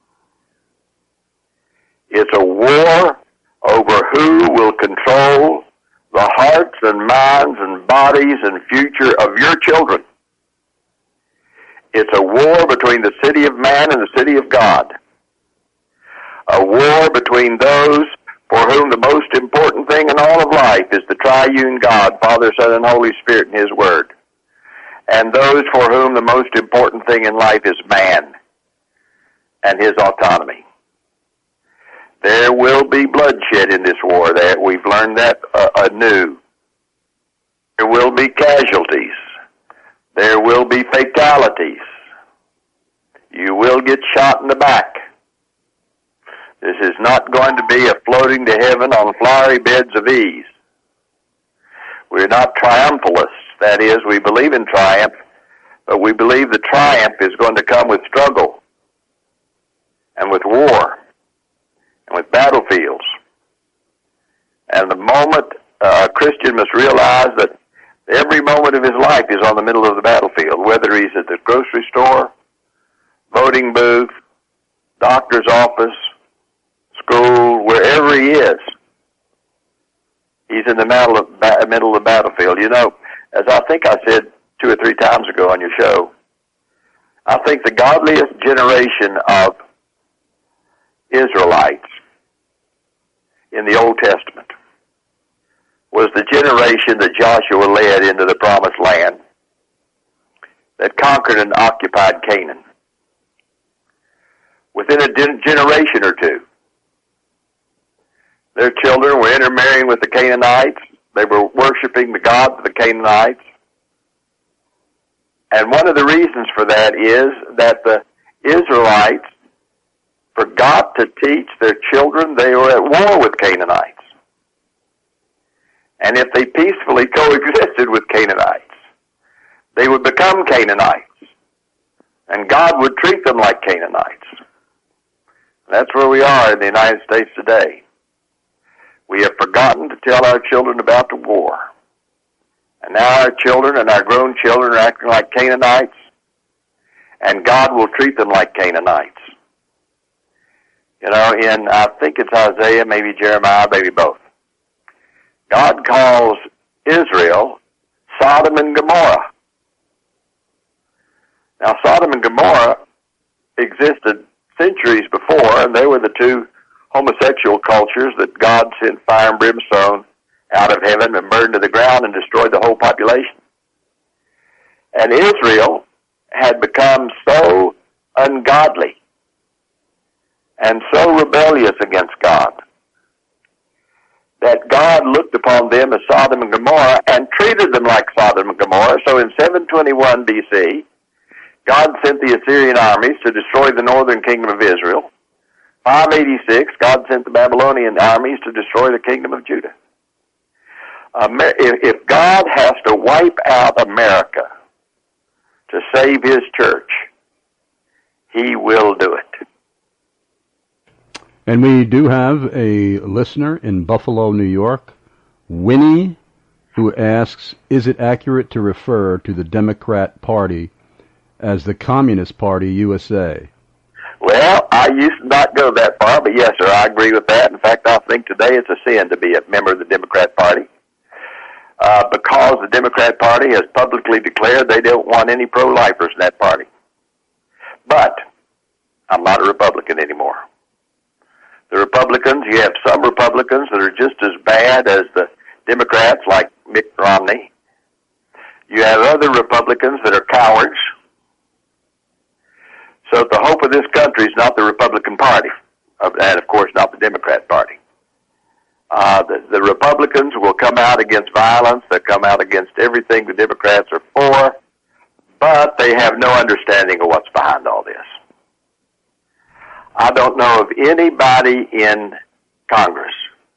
It's a war over who will control the hearts and minds and bodies and future of your children. It's a war between the city of man and the city of God. A war between those for whom the most important thing in all of life is the triune God, Father, Son, and Holy Spirit in His Word. And those for whom the most important thing in life is man and his autonomy. There will be bloodshed in this war. That we've learned that uh, anew. There will be casualties. There will be fatalities. You will get shot in the back. This is not going to be a floating to heaven on flowery beds of ease. We're not triumphalists. That is, we believe in triumph, but we believe the triumph is going to come with struggle and with war and with battlefields. And the moment uh, a Christian must realize that every moment of his life is on the middle of the battlefield, whether he's at the grocery store, voting booth, doctor's office, school, wherever he is. He's in the middle of, middle of the battlefield. You know, as I think I said two or three times ago on your show, I think the godliest generation of Israelites in the Old Testament was the generation that Joshua led into the promised land, that conquered and occupied Canaan. Within a generation or two, Their children were intermarrying with the Canaanites. They were worshiping the gods of the Canaanites. And one of the reasons for that is that the Israelites forgot to teach their children they were at war with Canaanites. And if they peacefully coexisted with Canaanites, they would become Canaanites. And God would treat them like Canaanites. That's where we are in the United States today. We have forgotten to tell our children about the war. And now our children and our grown children are acting like Canaanites, and God will treat them like Canaanites. You know, in, I think it's Isaiah, maybe Jeremiah, maybe both. God calls Israel Sodom and Gomorrah. Now, Sodom and Gomorrah existed centuries before, and they were the two homosexual cultures that God sent fire and brimstone out of heaven and burned to the ground and destroyed the whole population. And Israel had become so ungodly and so rebellious against God that God looked upon them as Sodom and Gomorrah and treated them like Sodom and Gomorrah. So in seven twenty-one B C, God sent the Assyrian armies to destroy the northern kingdom of Israel. five eighty-six, God sent the Babylonian armies to destroy the kingdom of Judah. Amer- if God has to wipe out America to save his church, he will do it. And we do have a listener in Buffalo, New York, Winnie, who asks, is it accurate to refer to the Democrat Party as the Communist Party U S A? Well, I used to not go that far, but yes, sir, I agree with that. In fact, I think today it's a sin to be a member of the Democrat Party. Uh, because the Democrat Party has publicly declared they don't want any pro-lifers in that party. But I'm not a Republican anymore. The Republicans, you have some Republicans that are just as bad as the Democrats, like Mitt Romney. You have other Republicans that are cowards. So the hope of this country is not the Republican Party, and of course not the Democrat Party. Uh, the, the Republicans will come out against violence. They'll come out against everything the Democrats are for, but they have no understanding of what's behind all this. I don't know of anybody in Congress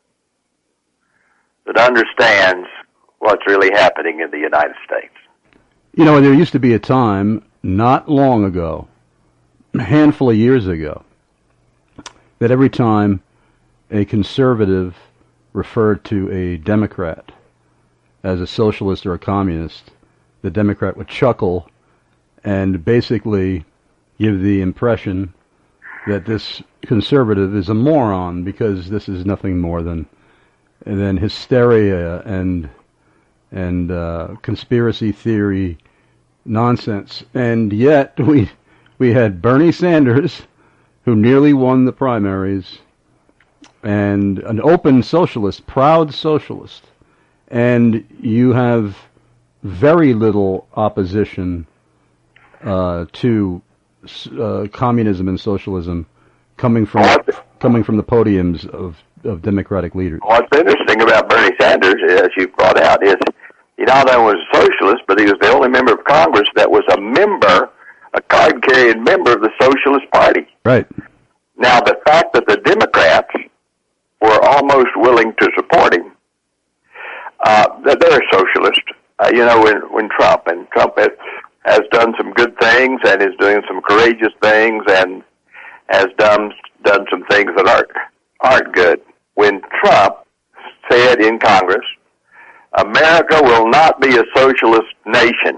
that understands what's really happening in the United States. You know, there used to be a time not long ago, a handful of years ago, that every time a conservative referred to a Democrat as a socialist or a communist, the Democrat would chuckle and basically give the impression that this conservative is a moron because this is nothing more than than hysteria and and uh, conspiracy theory nonsense. And yet we we had Bernie Sanders, who nearly won the primaries, and an open socialist, proud socialist, and you have very little opposition uh, to uh, communism and socialism coming from coming from the podiums of, of Democratic leaders. What's interesting about Bernie Sanders, as you brought out, is he not only was a socialist, but he was the only member of Congress that was a member, a card-carrying member of the Socialist Party. Right. Now, the fact that the Democrats were almost willing to support him, uh, that they're socialist. Uh, you know, when, when Trump, and Trump has, has done some good things and is doing some courageous things and has done, done some things that aren't, aren't good. When Trump said in Congress, America will not be a socialist nation,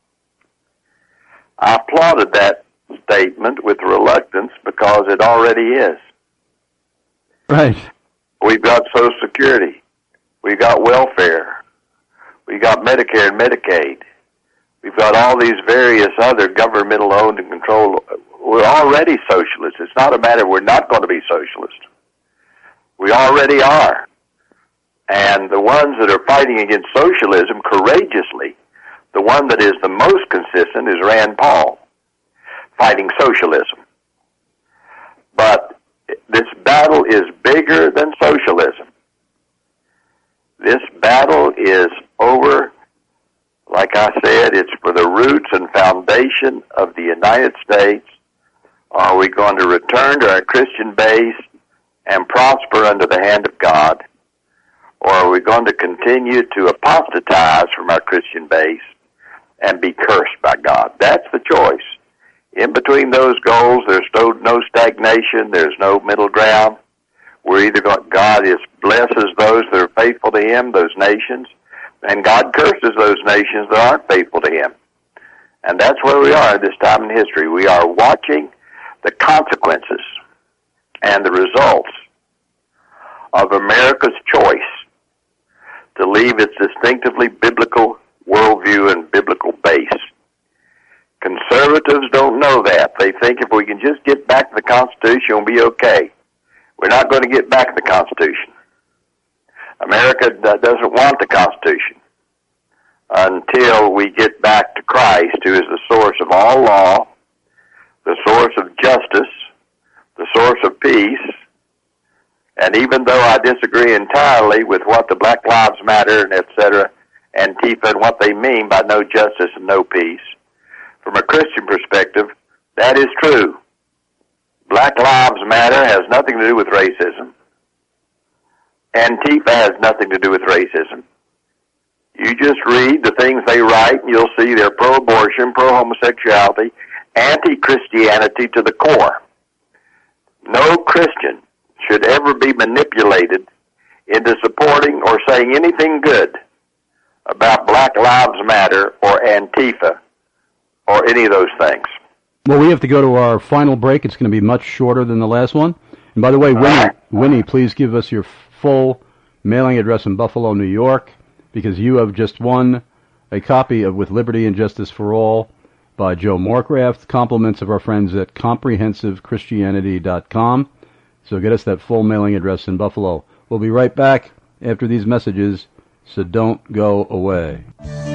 I applauded that statement with reluctance because it already is. Right. We've got Social Security. We've got welfare. We've got Medicare and Medicaid. We've got all these various other governmental owned and controlled. We're already socialists. It's not a matter we're not going to be socialist. We already are. And the ones that are fighting against socialism courageously, the one that is the most consistent is Rand Paul, fighting socialism. But this battle is bigger than socialism. This battle is over. Like I said, it's for the roots and foundation of the United States. Are we going to return to our Christian base and prosper under the hand of God? Or are we going to continue to apostatize from our Christian base and be cursed by God? That's the choice. In between those goals, there's no, no stagnation. There's no middle ground. We're either going, God is blesses those that are faithful to Him, those nations, and God curses those nations that aren't faithful to Him. And that's where we are at this time in history. We are watching the consequences and the results of America's choice to leave its distinctively biblical worldview and biblical base. Conservatives don't know that. They think if we can just get back to the Constitution, we'll be okay. We're not going to get back to the Constitution. America doesn't want the Constitution until we get back to Christ, who is the source of all law, the source of justice, the source of peace. And even though I disagree entirely with what the Black Lives Matter and et cetera, Antifa, and what they mean by no justice and no peace, from a Christian perspective, that is true. Black Lives Matter has nothing to do with racism. Antifa has nothing to do with racism. You just read the things they write, and you'll see they're pro-abortion, pro-homosexuality, anti-Christianity to the core. No Christian should ever be manipulated into supporting or saying anything good about Black Lives Matter or Antifa or any of those things. Well, we have to go to our final break. It's going to be much shorter than the last one. And by the way, Winnie, right. Winnie, please give us your full mailing address in Buffalo, New York, because you have just won a copy of With Liberty and Justice for All by Joe Morecraft. Compliments of our friends at comprehensive christianity dot com. So get us that full mailing address in Buffalo. We'll be right back after these messages, so don't go away.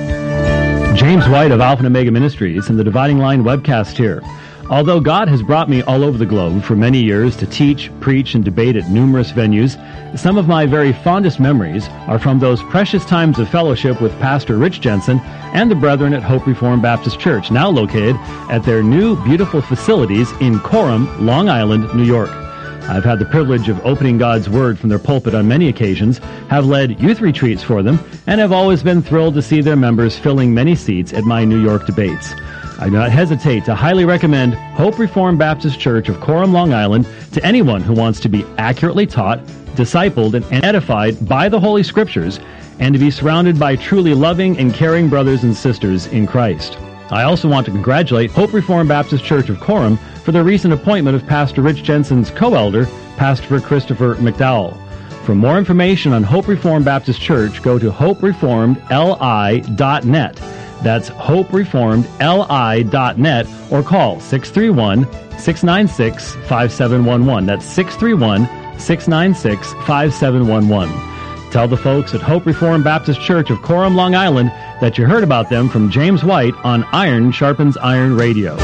James White of Alpha and Omega Ministries and the Dividing Line webcast here. Although God has brought me all over the globe for many years to teach, preach, and debate at numerous venues, some of my very fondest memories are from those precious times of fellowship with Pastor Rich Jensen and the brethren at Hope Reformed Baptist Church, now located at their new beautiful facilities in Coram, Long Island, New York. I've had the privilege of opening God's Word from their pulpit on many occasions, have led youth retreats for them, and have always been thrilled to see their members filling many seats at my New York debates. I do not hesitate to highly recommend Hope Reformed Baptist Church of Coram, Long Island to anyone who wants to be accurately taught, discipled, and edified by the Holy Scriptures, and to be surrounded by truly loving and caring brothers and sisters in Christ. I also want to congratulate Hope Reformed Baptist Church of Coram for the recent appointment of Pastor Rich Jensen's co-elder, Pastor Christopher McDowell. For more information on Hope Reformed Baptist Church, go to hope reformed l i dot net. That's hope reformed l i dot net, or call six three one, six nine six, five seven one one. That's six three one, six nine six, five seven one one. Tell the folks at Hope Reformed Baptist Church of Coram, Long Island, that you heard about them from James White on Iron Sharpens Iron Radio.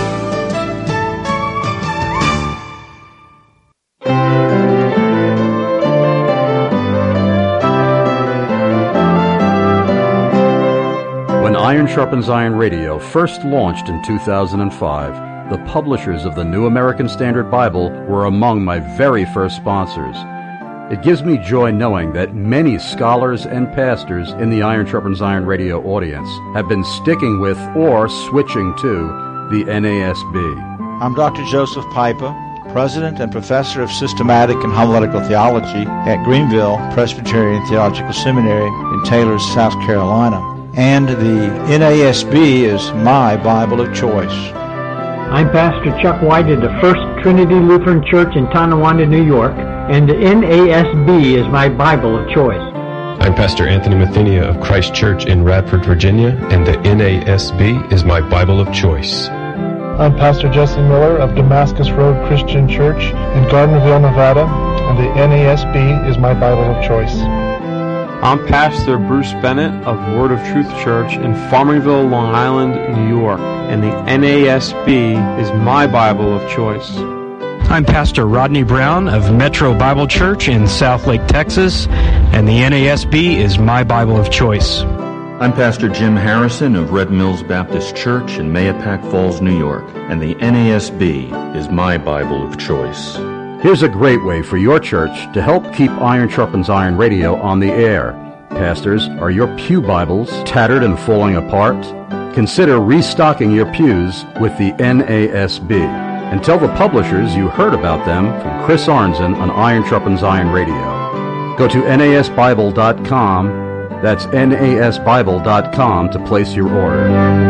When Iron Sharpens Iron Radio first launched in two thousand five, the publishers of the New American Standard Bible were among my very first sponsors. It gives me joy knowing that many scholars and pastors in the Iron Sharpens Iron Radio audience have been sticking with or switching to the N A S B. I'm Doctor Joseph Piper, President and Professor of Systematic and Homiletical Theology at Greenville Presbyterian Theological Seminary in Taylor, South Carolina. And the N A S B is my Bible of choice. I'm Pastor Chuck White of the First Trinity Lutheran Church in Tonawanda, New York, and the N A S B is my Bible of choice. I'm Pastor Anthony Mathenia of Christ Church in Radford, Virginia, and the N A S B is my Bible of choice. I'm Pastor Jesse Miller of Damascus Road Christian Church in Gardnerville, Nevada, and the N A S B is my Bible of choice. I'm Pastor Bruce Bennett of Word of Truth Church in Farmingville, Long Island, New York, and the N A S B is my Bible of choice. I'm Pastor Rodney Brown of Metro Bible Church in Southlake, Texas, and the N A S B is my Bible of choice. I'm Pastor Jim Harrison of Red Mills Baptist Church in Mahopac Falls, New York, and the N A S B is my Bible of choice. Here's a great way for your church to help keep Iron Sharpens Iron Radio on the air. Pastors, are your pew Bibles tattered and falling apart? Consider restocking your pews with the N A S B. And tell the publishers you heard about them from Chris Arnzen on Iron Sharpens Iron Radio. Go to N A S Bible dot com. That's N A S Bible dot com to place your order.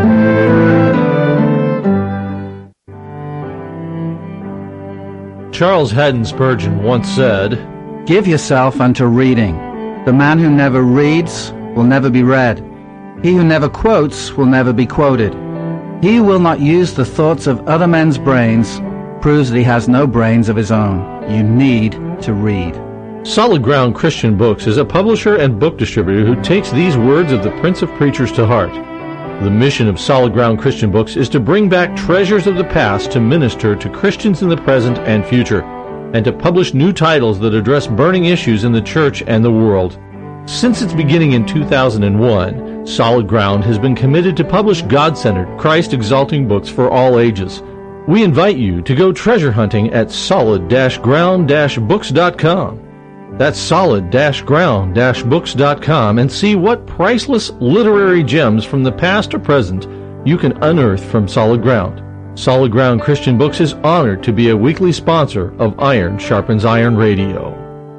Charles Haddon Spurgeon once said, "Give yourself unto reading. The man who never reads will never be read. He who never quotes will never be quoted. He who will not use the thoughts of other men's brains proves that he has no brains of his own. You need to read." Solid Ground Christian Books is a publisher and book distributor who takes these words of the Prince of Preachers to heart. The mission of Solid Ground Christian Books is to bring back treasures of the past to minister to Christians in the present and future, and to publish new titles that address burning issues in the church and the world. Since its beginning in two thousand one, Solid Ground has been committed to publish God-centered, Christ-exalting books for all ages. We invite you to go treasure hunting at solid ground books dot com. That's solid ground books dot com and see what priceless literary gems from the past or present you can unearth from Solid Ground. Solid Ground Christian Books is honored to be a weekly sponsor of Iron Sharpens Iron Radio.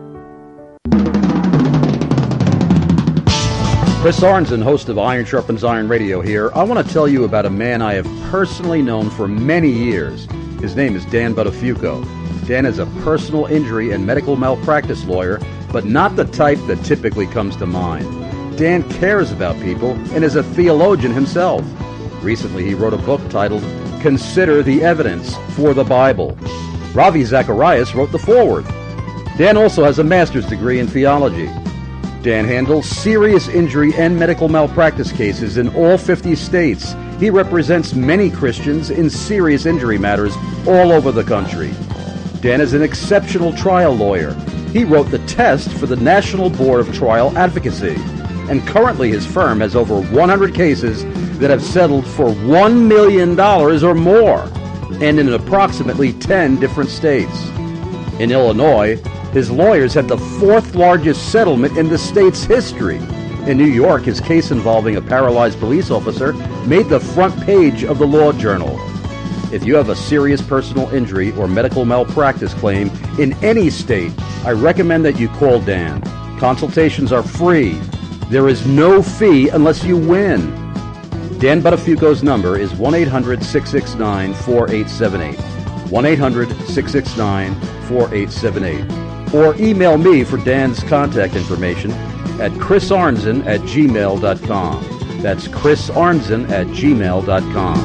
Chris Arnzen, host of Iron Sharpens Iron Radio here. I want to tell you about a man I have personally known for many years. His name is Dan Buttafuoco. Dan is a personal injury and medical malpractice lawyer, but not the type that typically comes to mind. Dan cares about people and is a theologian himself. Recently, he wrote a book titled Consider the Evidence for the Bible. Ravi Zacharias wrote the foreword. Dan also has a master's degree in theology. Dan handles serious injury and medical malpractice cases in all fifty states. He represents many Christians in serious injury matters all over the country. Dan is an exceptional trial lawyer. He wrote the test for the National Board of Trial Advocacy. And currently his firm has over one hundred cases that have settled for one million dollars or more, and in approximately ten different states. In Illinois, his lawyers had the fourth largest settlement in the state's history. In New York, his case involving a paralyzed police officer made the front page of the Law Journal. If you have a serious personal injury or medical malpractice claim in any state, I recommend that you call Dan. Consultations are free. There is no fee unless you win. Dan Buttafuoco's number is one eight hundred six six nine four eight seven eight. one eight hundred six six nine four eight seven eight. Or email me for Dan's contact information at chris arnzen at gmail dot com. That's chris arnzen at gmail dot com.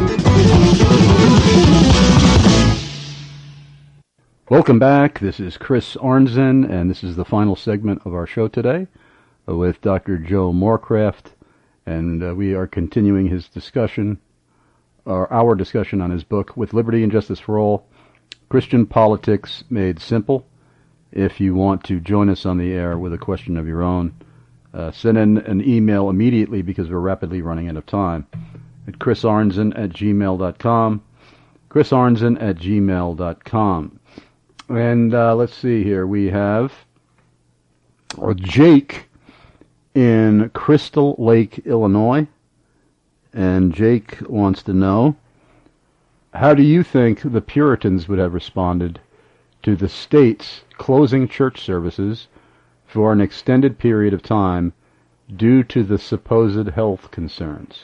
Welcome back. This is Chris Arnzen, and this is the final segment of our show today with Doctor Joe Morecraft, and uh, we are continuing his discussion, or our discussion on his book, With Liberty and Justice for All, Christian Politics Made Simple. If you want to join us on the air with a question of your own, uh, send in an email immediately because we're rapidly running out of time at chris arnzen at gmail dot com. chris arnzen at gmail dot com. And uh, let's see here. We have uh, Jake in Crystal Lake, Illinois. And Jake wants to know, how do you think the Puritans would have responded to the state's closing church services for an extended period of time due to the supposed health concerns?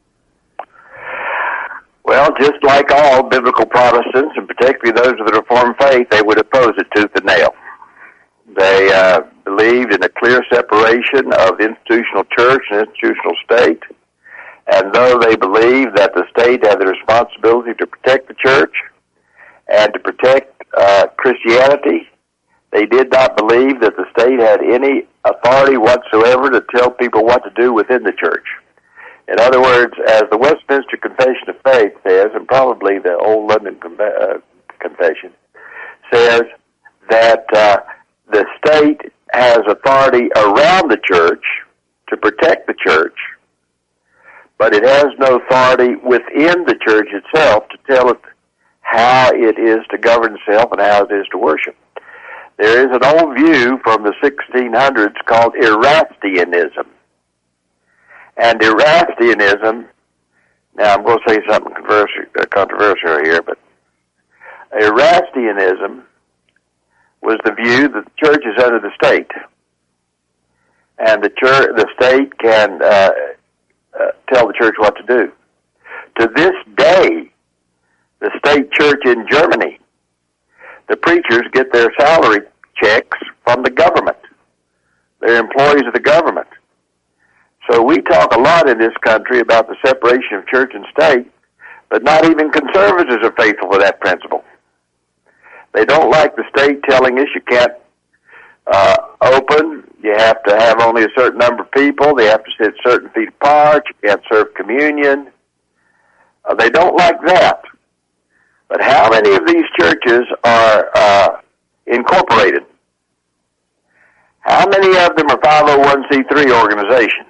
Well, just like all biblical Protestants, and particularly those of the Reformed faith, they would oppose it tooth and nail. They uh, believed in a clear separation of institutional church and institutional state, and though they believed that the state had the responsibility to protect the church and to protect uh, Christianity, they did not believe that the state had any authority whatsoever to tell people what to do within the church. In other words, as the Westminster Confession of Faith says, and probably the Old London uh, Confession, says that uh, the state has authority around the church to protect the church, but it has no authority within the church itself to tell it how it is to govern itself and how it is to worship. There is an old view from the sixteen hundreds called Erastianism. And Erastianism, now I'm going to say something controversial, controversial here, but Erastianism was the view that the church is under the state, and the church, the state can uh, uh, tell the church what to do. To this day, the state church in Germany, the preachers get their salary checks from the government. They're employees of the government. So we talk a lot in this country about the separation of church and state, but not even conservatives are faithful to that principle. They don't like the state telling us you can't uh, open, you have to have only a certain number of people, they have to sit certain feet apart, you can't serve communion. Uh, they don't like that. But how many of these churches are uh, incorporated? How many of them are five oh one c three organizations?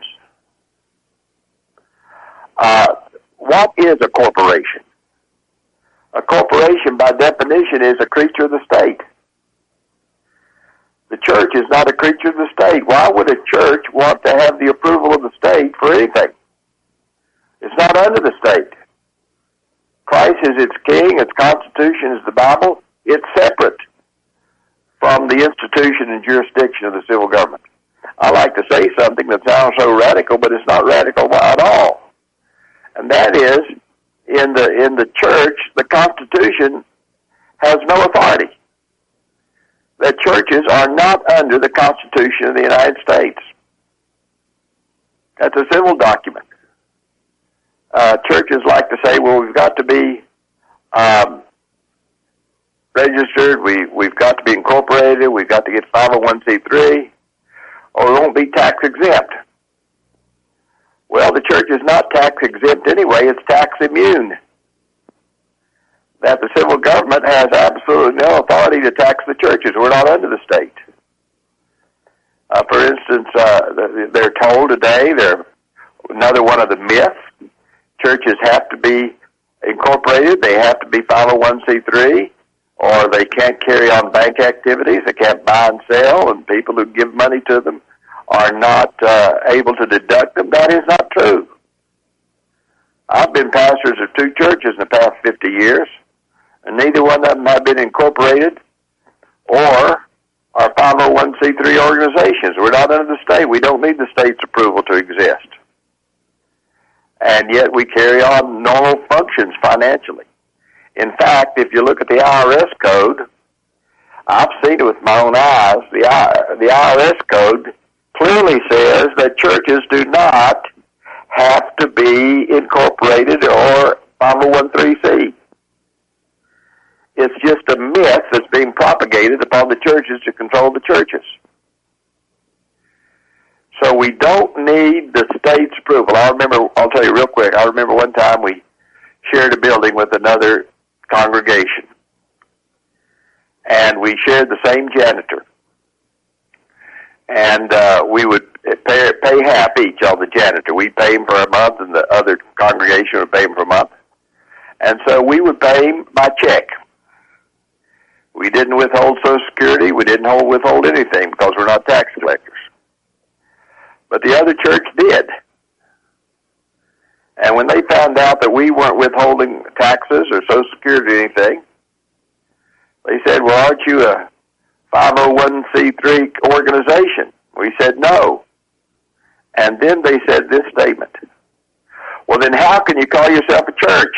Uh, what is a corporation? A corporation, by definition, is a creature of the state. The church is not a creature of the state. Why would a church want to have the approval of the state for anything? It's not under the state. Christ is its king, its constitution is the Bible. It's separate from the institution and jurisdiction of the civil government. I like to say something that sounds so radical, but it's not radical at all. And that is, in the in the church, the Constitution has no authority. That churches are not under the Constitution of the United States. That's a civil document. Uh, churches like to say, well, we've got to be um, registered, we, we've got to be incorporated, we've got to get five oh one c three, or we won't be tax exempt. Well, the church is not tax exempt anyway, it's tax immune. That the civil government has absolutely no authority to tax the churches. We're not under the state. Uh, for instance, uh, they're told today, they're another one of the myths, churches have to be incorporated, they have to be five oh one c three, or they can't carry on bank activities, they can't buy and sell, and people who give money to them are not uh, able to deduct them. That is not true. I've been pastors of two churches in the past fifty years, and neither one of them have been incorporated or are five oh one c three organizations. We're not under the state. We don't need the state's approval to exist. And yet we carry on normal functions financially. In fact, if you look at the I R S code, I've seen it with my own eyes, the, I, the I R S code clearly says that churches do not have to be incorporated or five oh one c. It's just a myth that's being propagated upon the churches to control the churches. So we don't need the state's approval. I remember, I'll tell you real quick, I remember one time we shared a building with another congregation, and we shared the same janitor. And uh, we would pay, pay half each on the janitor. We'd pay him for a month, and the other congregation would pay him for a month. And so we would pay him by check. We didn't withhold Social Security. We didn't hold, withhold anything because we're not tax collectors. But the other church did. And when they found out that we weren't withholding taxes or Social Security or anything, they said, well, aren't you a five oh one c three organization? We said no. And then they said this statement. Well, then how can you call yourself a church?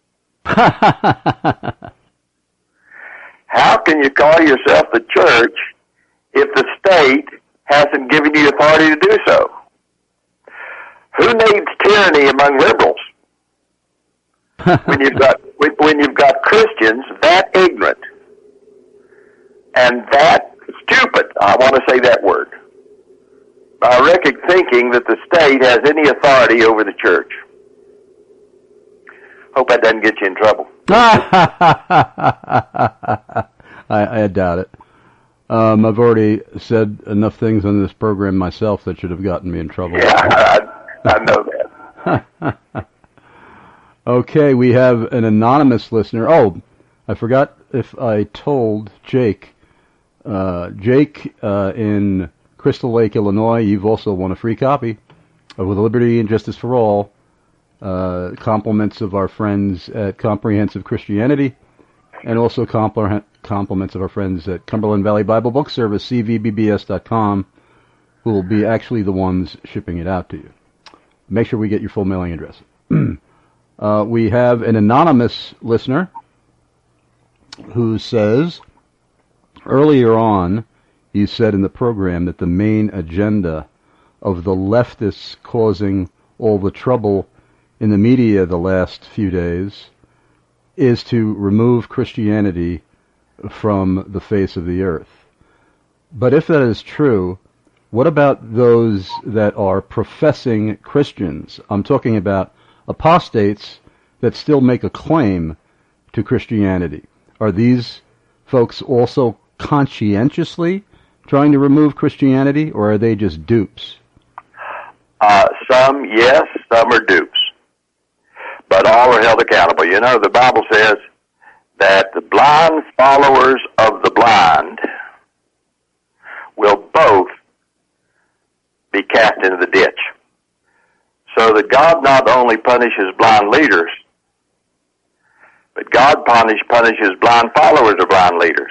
How can you call yourself a church if the state hasn't given you authority to do so? Who needs tyranny among liberals? when you've got when, when you've got Christians that ignorant and that stupid, I want to say that word, by record thinking that the state has any authority over the church. Hope that doesn't get you in trouble. I, I doubt it. Um, I've already said enough things on this program myself that should have gotten me in trouble. Yeah, I, I know that. Okay, we have an anonymous listener. Oh, I forgot if I told Jake. Uh, Jake uh, in Crystal Lake, Illinois, you've also won a free copy of With Liberty and Justice for All. Uh, compliments of our friends at Comprehensive Christianity, and also compl- compliments of our friends at Cumberland Valley Bible Book Service, C V B B S dot com, who will be actually the ones shipping it out to you. Make sure we get your full mailing address. uh, we have an anonymous listener who says, earlier on, you said in the program that the main agenda of the leftists causing all the trouble in the media the last few days is to remove Christianity from the face of the earth. But if that is true, what about those that are professing Christians? I'm talking about apostates that still make a claim to Christianity. Are these folks also conscientiously trying to remove Christianity, or are they just dupes? Uh, some, yes, some are dupes. But all are held accountable. You know, the Bible says that the blind followers of the blind will both be cast into the ditch. So that God not only punishes blind leaders, but God punish, punishes blind followers of blind leaders.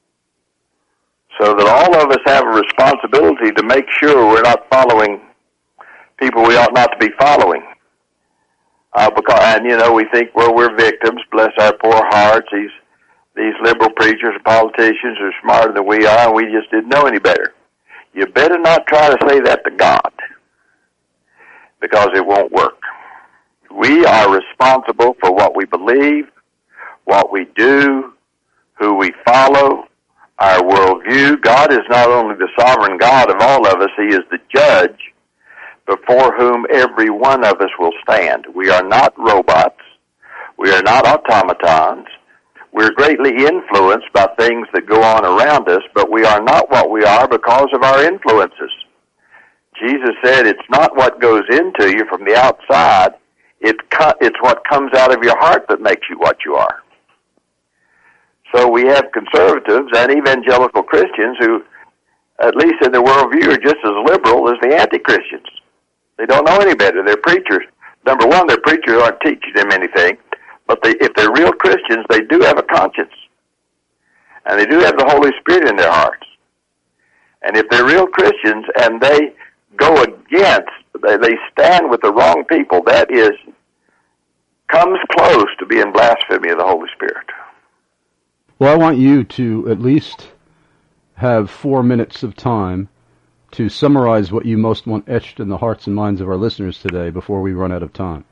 So that all of us have a responsibility to make sure we're not following people we ought not to be following. Uh, because, and you know, we think, well, we're victims, bless our poor hearts. These, these liberal preachers and politicians are smarter than we are, and we just didn't know any better. You better not try to say that to God, because it won't work. We are responsible for what we believe, what we do, who we follow, our worldview. God is not only the sovereign God of all of us, He is the judge before whom every one of us will stand. We are not robots. We are not automatons. We're greatly influenced by things that go on around us, but we are not what we are because of our influences. Jesus said it's not what goes into you from the outside, it co- it's what comes out of your heart that makes you what you are. So we have conservatives and evangelical Christians who, at least in their worldview, are just as liberal as the anti-Christians. They don't know any better. They're preachers. Number one, their preachers aren't teaching them anything. But they, if they're real Christians, they do have a conscience. And they do have the Holy Spirit in their hearts. And if they're real Christians and they go against, they, they stand with the wrong people, that is, comes close to being blasphemy of the Holy Spirit. Well, I want you to at least have four minutes of time to summarize what you most want etched in the hearts and minds of our listeners today before we run out of time.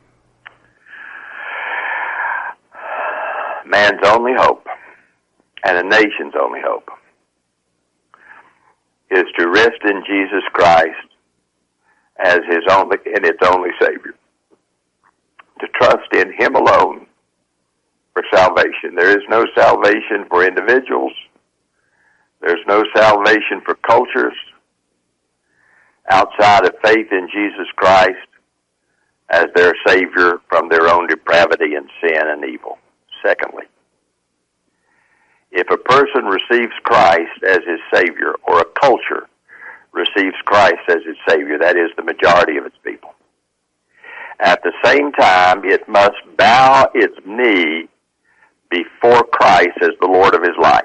Man's only hope, and a nation's only hope, is to rest in Jesus Christ as his only and its only Savior. To trust in Him alone for salvation. There is no salvation for individuals. There's no salvation for cultures outside of faith in Jesus Christ as their Savior from their own depravity and sin and evil. Secondly, if a person receives Christ as his Savior, or a culture receives Christ as its Savior, that is the majority of its people, at the same time it must bow its knee before Christ as the Lord of his life.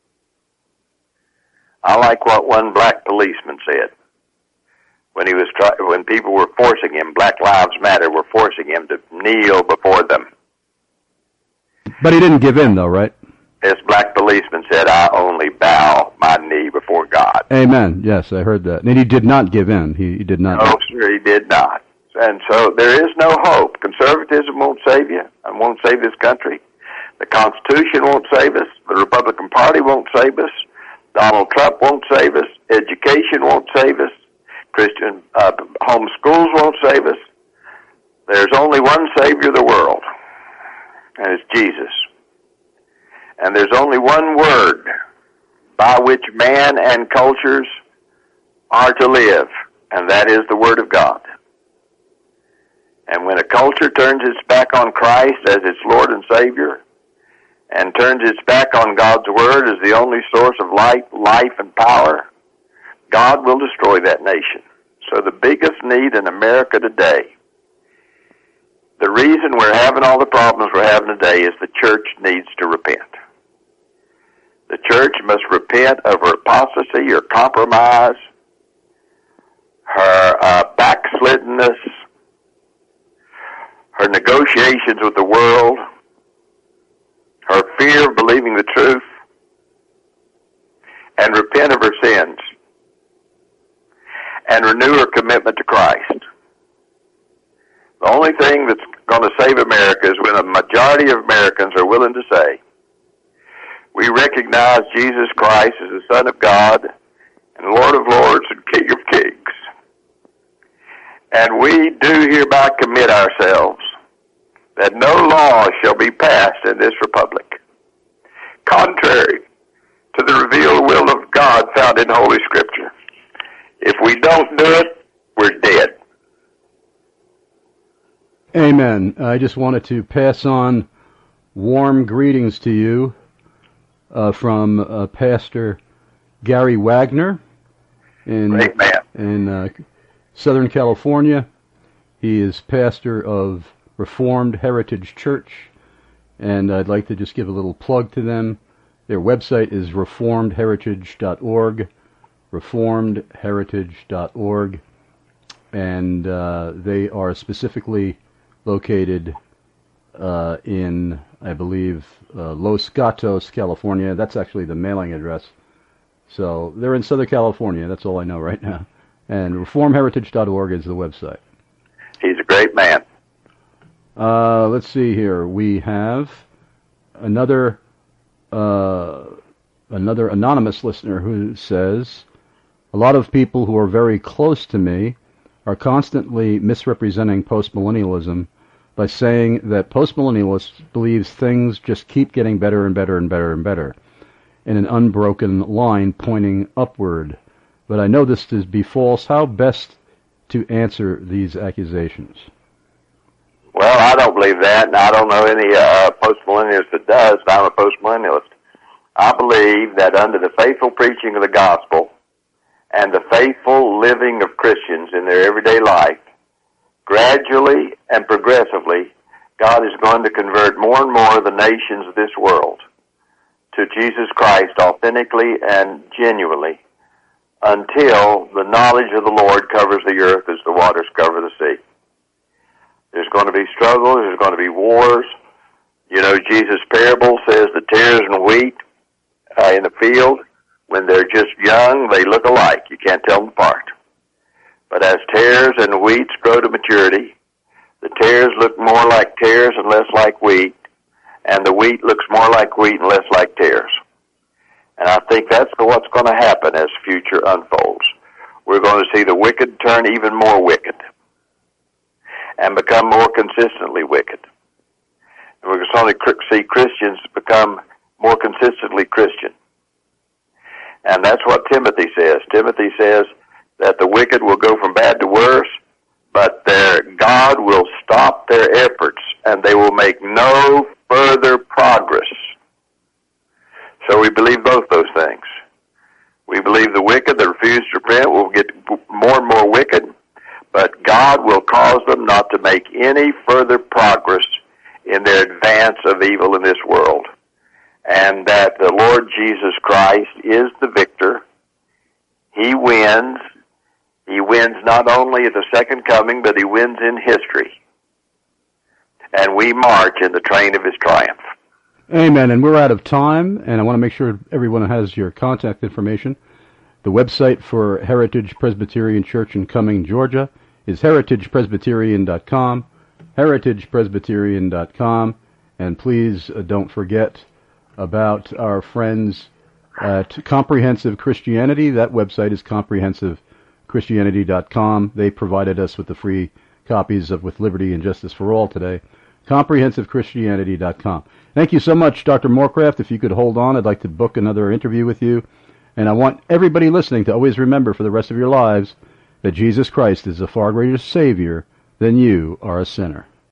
I like what one black policeman said. When he was try- when people were forcing him, Black Lives Matter were forcing him to kneel before them. But he didn't give in, though, right? This black policeman said, I only bow my knee before God. Amen. Yes, I heard that. And he did not give in. He, he did not. No, sir, he did not. And so there is no hope. Conservatism won't save you and won't save this country. The Constitution won't save us. The Republican Party won't save us. Donald Trump won't save us. Education won't save us. Christian uh, home schools won't save us. There's only one Savior of the world, and it's Jesus. And there's only one word by which man and cultures are to live, and that is the Word of God. And when a culture turns its back on Christ as its Lord and Savior, and turns its back on God's Word as the only source of life, life and power, God will destroy that nation. So the biggest need in America today, the reason we're having all the problems we're having today, is the church needs to repent. The church must repent of her apostasy or compromise, her uh, backsliddenness, her negotiations with the world, her fear of believing the truth, and repent of her sins, and renew her commitment to Christ. The only thing that's going to save America is when a majority of Americans are willing to say, we recognize Jesus Christ as the Son of God and Lord of Lords and King of Kings. And we do hereby commit ourselves that no law shall be passed in this republic contrary to the revealed will of God found in Holy Scripture. If we don't do it, we're dead. Amen. I just wanted to pass on warm greetings to you uh, from uh, Pastor Gary Wagner in, in uh, Southern California. He is pastor of Reformed Heritage Church, and I'd like to just give a little plug to them. Their website is reformed heritage dot org, reformed heritage dot org, and uh, they are specifically located uh, in, I believe, uh, Los Gatos, California. That's actually the mailing address. So they're in Southern California. That's all I know right now. And reformed heritage dot org is the website. He's a great man. Uh, let's see here. We have another uh, another anonymous listener who says, a lot of people who are very close to me are constantly misrepresenting postmillennialism by saying that postmillennialists believes things just keep getting better and better and better and better in an unbroken line pointing upward. But I know this to be false. How best to answer these accusations? Well, I don't believe that, and I don't know any uh, postmillennialist that does, but I'm a postmillennialist. I believe that under the faithful preaching of the gospel and the faithful living of Christians in their everyday life, gradually and progressively, God is going to convert more and more of the nations of this world to Jesus Christ authentically and genuinely until the knowledge of the Lord covers the earth as the waters cover the sea. There's going to be struggles. There's going to be wars. You know, Jesus' parable says the tares and wheat uh, in the field, when they're just young, they look alike. You can't tell them apart. But as tares and wheats grow to maturity, the tares look more like tares and less like wheat, and the wheat looks more like wheat and less like tares. And I think that's what's going to happen as future unfolds. We're going to see the wicked turn even more wicked and become more consistently wicked. And we're going to see Christians become more consistently Christian. And that's what Timothy says. Timothy says that the wicked will go from bad to worse, but their God will stop their efforts, and they will make no further progress. So we believe both those things. We believe the wicked that refuse to repent will get more and more wicked, but God will cause them not to make any further progress in their advance of evil in this world. And that the Lord Jesus Christ is the victor. He wins. He wins not only at the second coming, but he wins in history. And we march in the train of his triumph. Amen. And we're out of time, and I want to make sure everyone has your contact information. The website for Heritage Presbyterian Church in Cumming, Georgia is heritage presbyterian dot com, heritage presbyterian dot com, and please uh, don't forget about our friends at Comprehensive Christianity. That website is comprehensive christianity dot com. They provided us with the free copies of With Liberty and Justice for All today. comprehensive christianity dot com. Thank you so much, Doctor Morecraft. If you could hold on, I'd like to book another interview with you. And I want everybody listening to always remember for the rest of your lives that Jesus Christ is a far greater Savior than you are a sinner.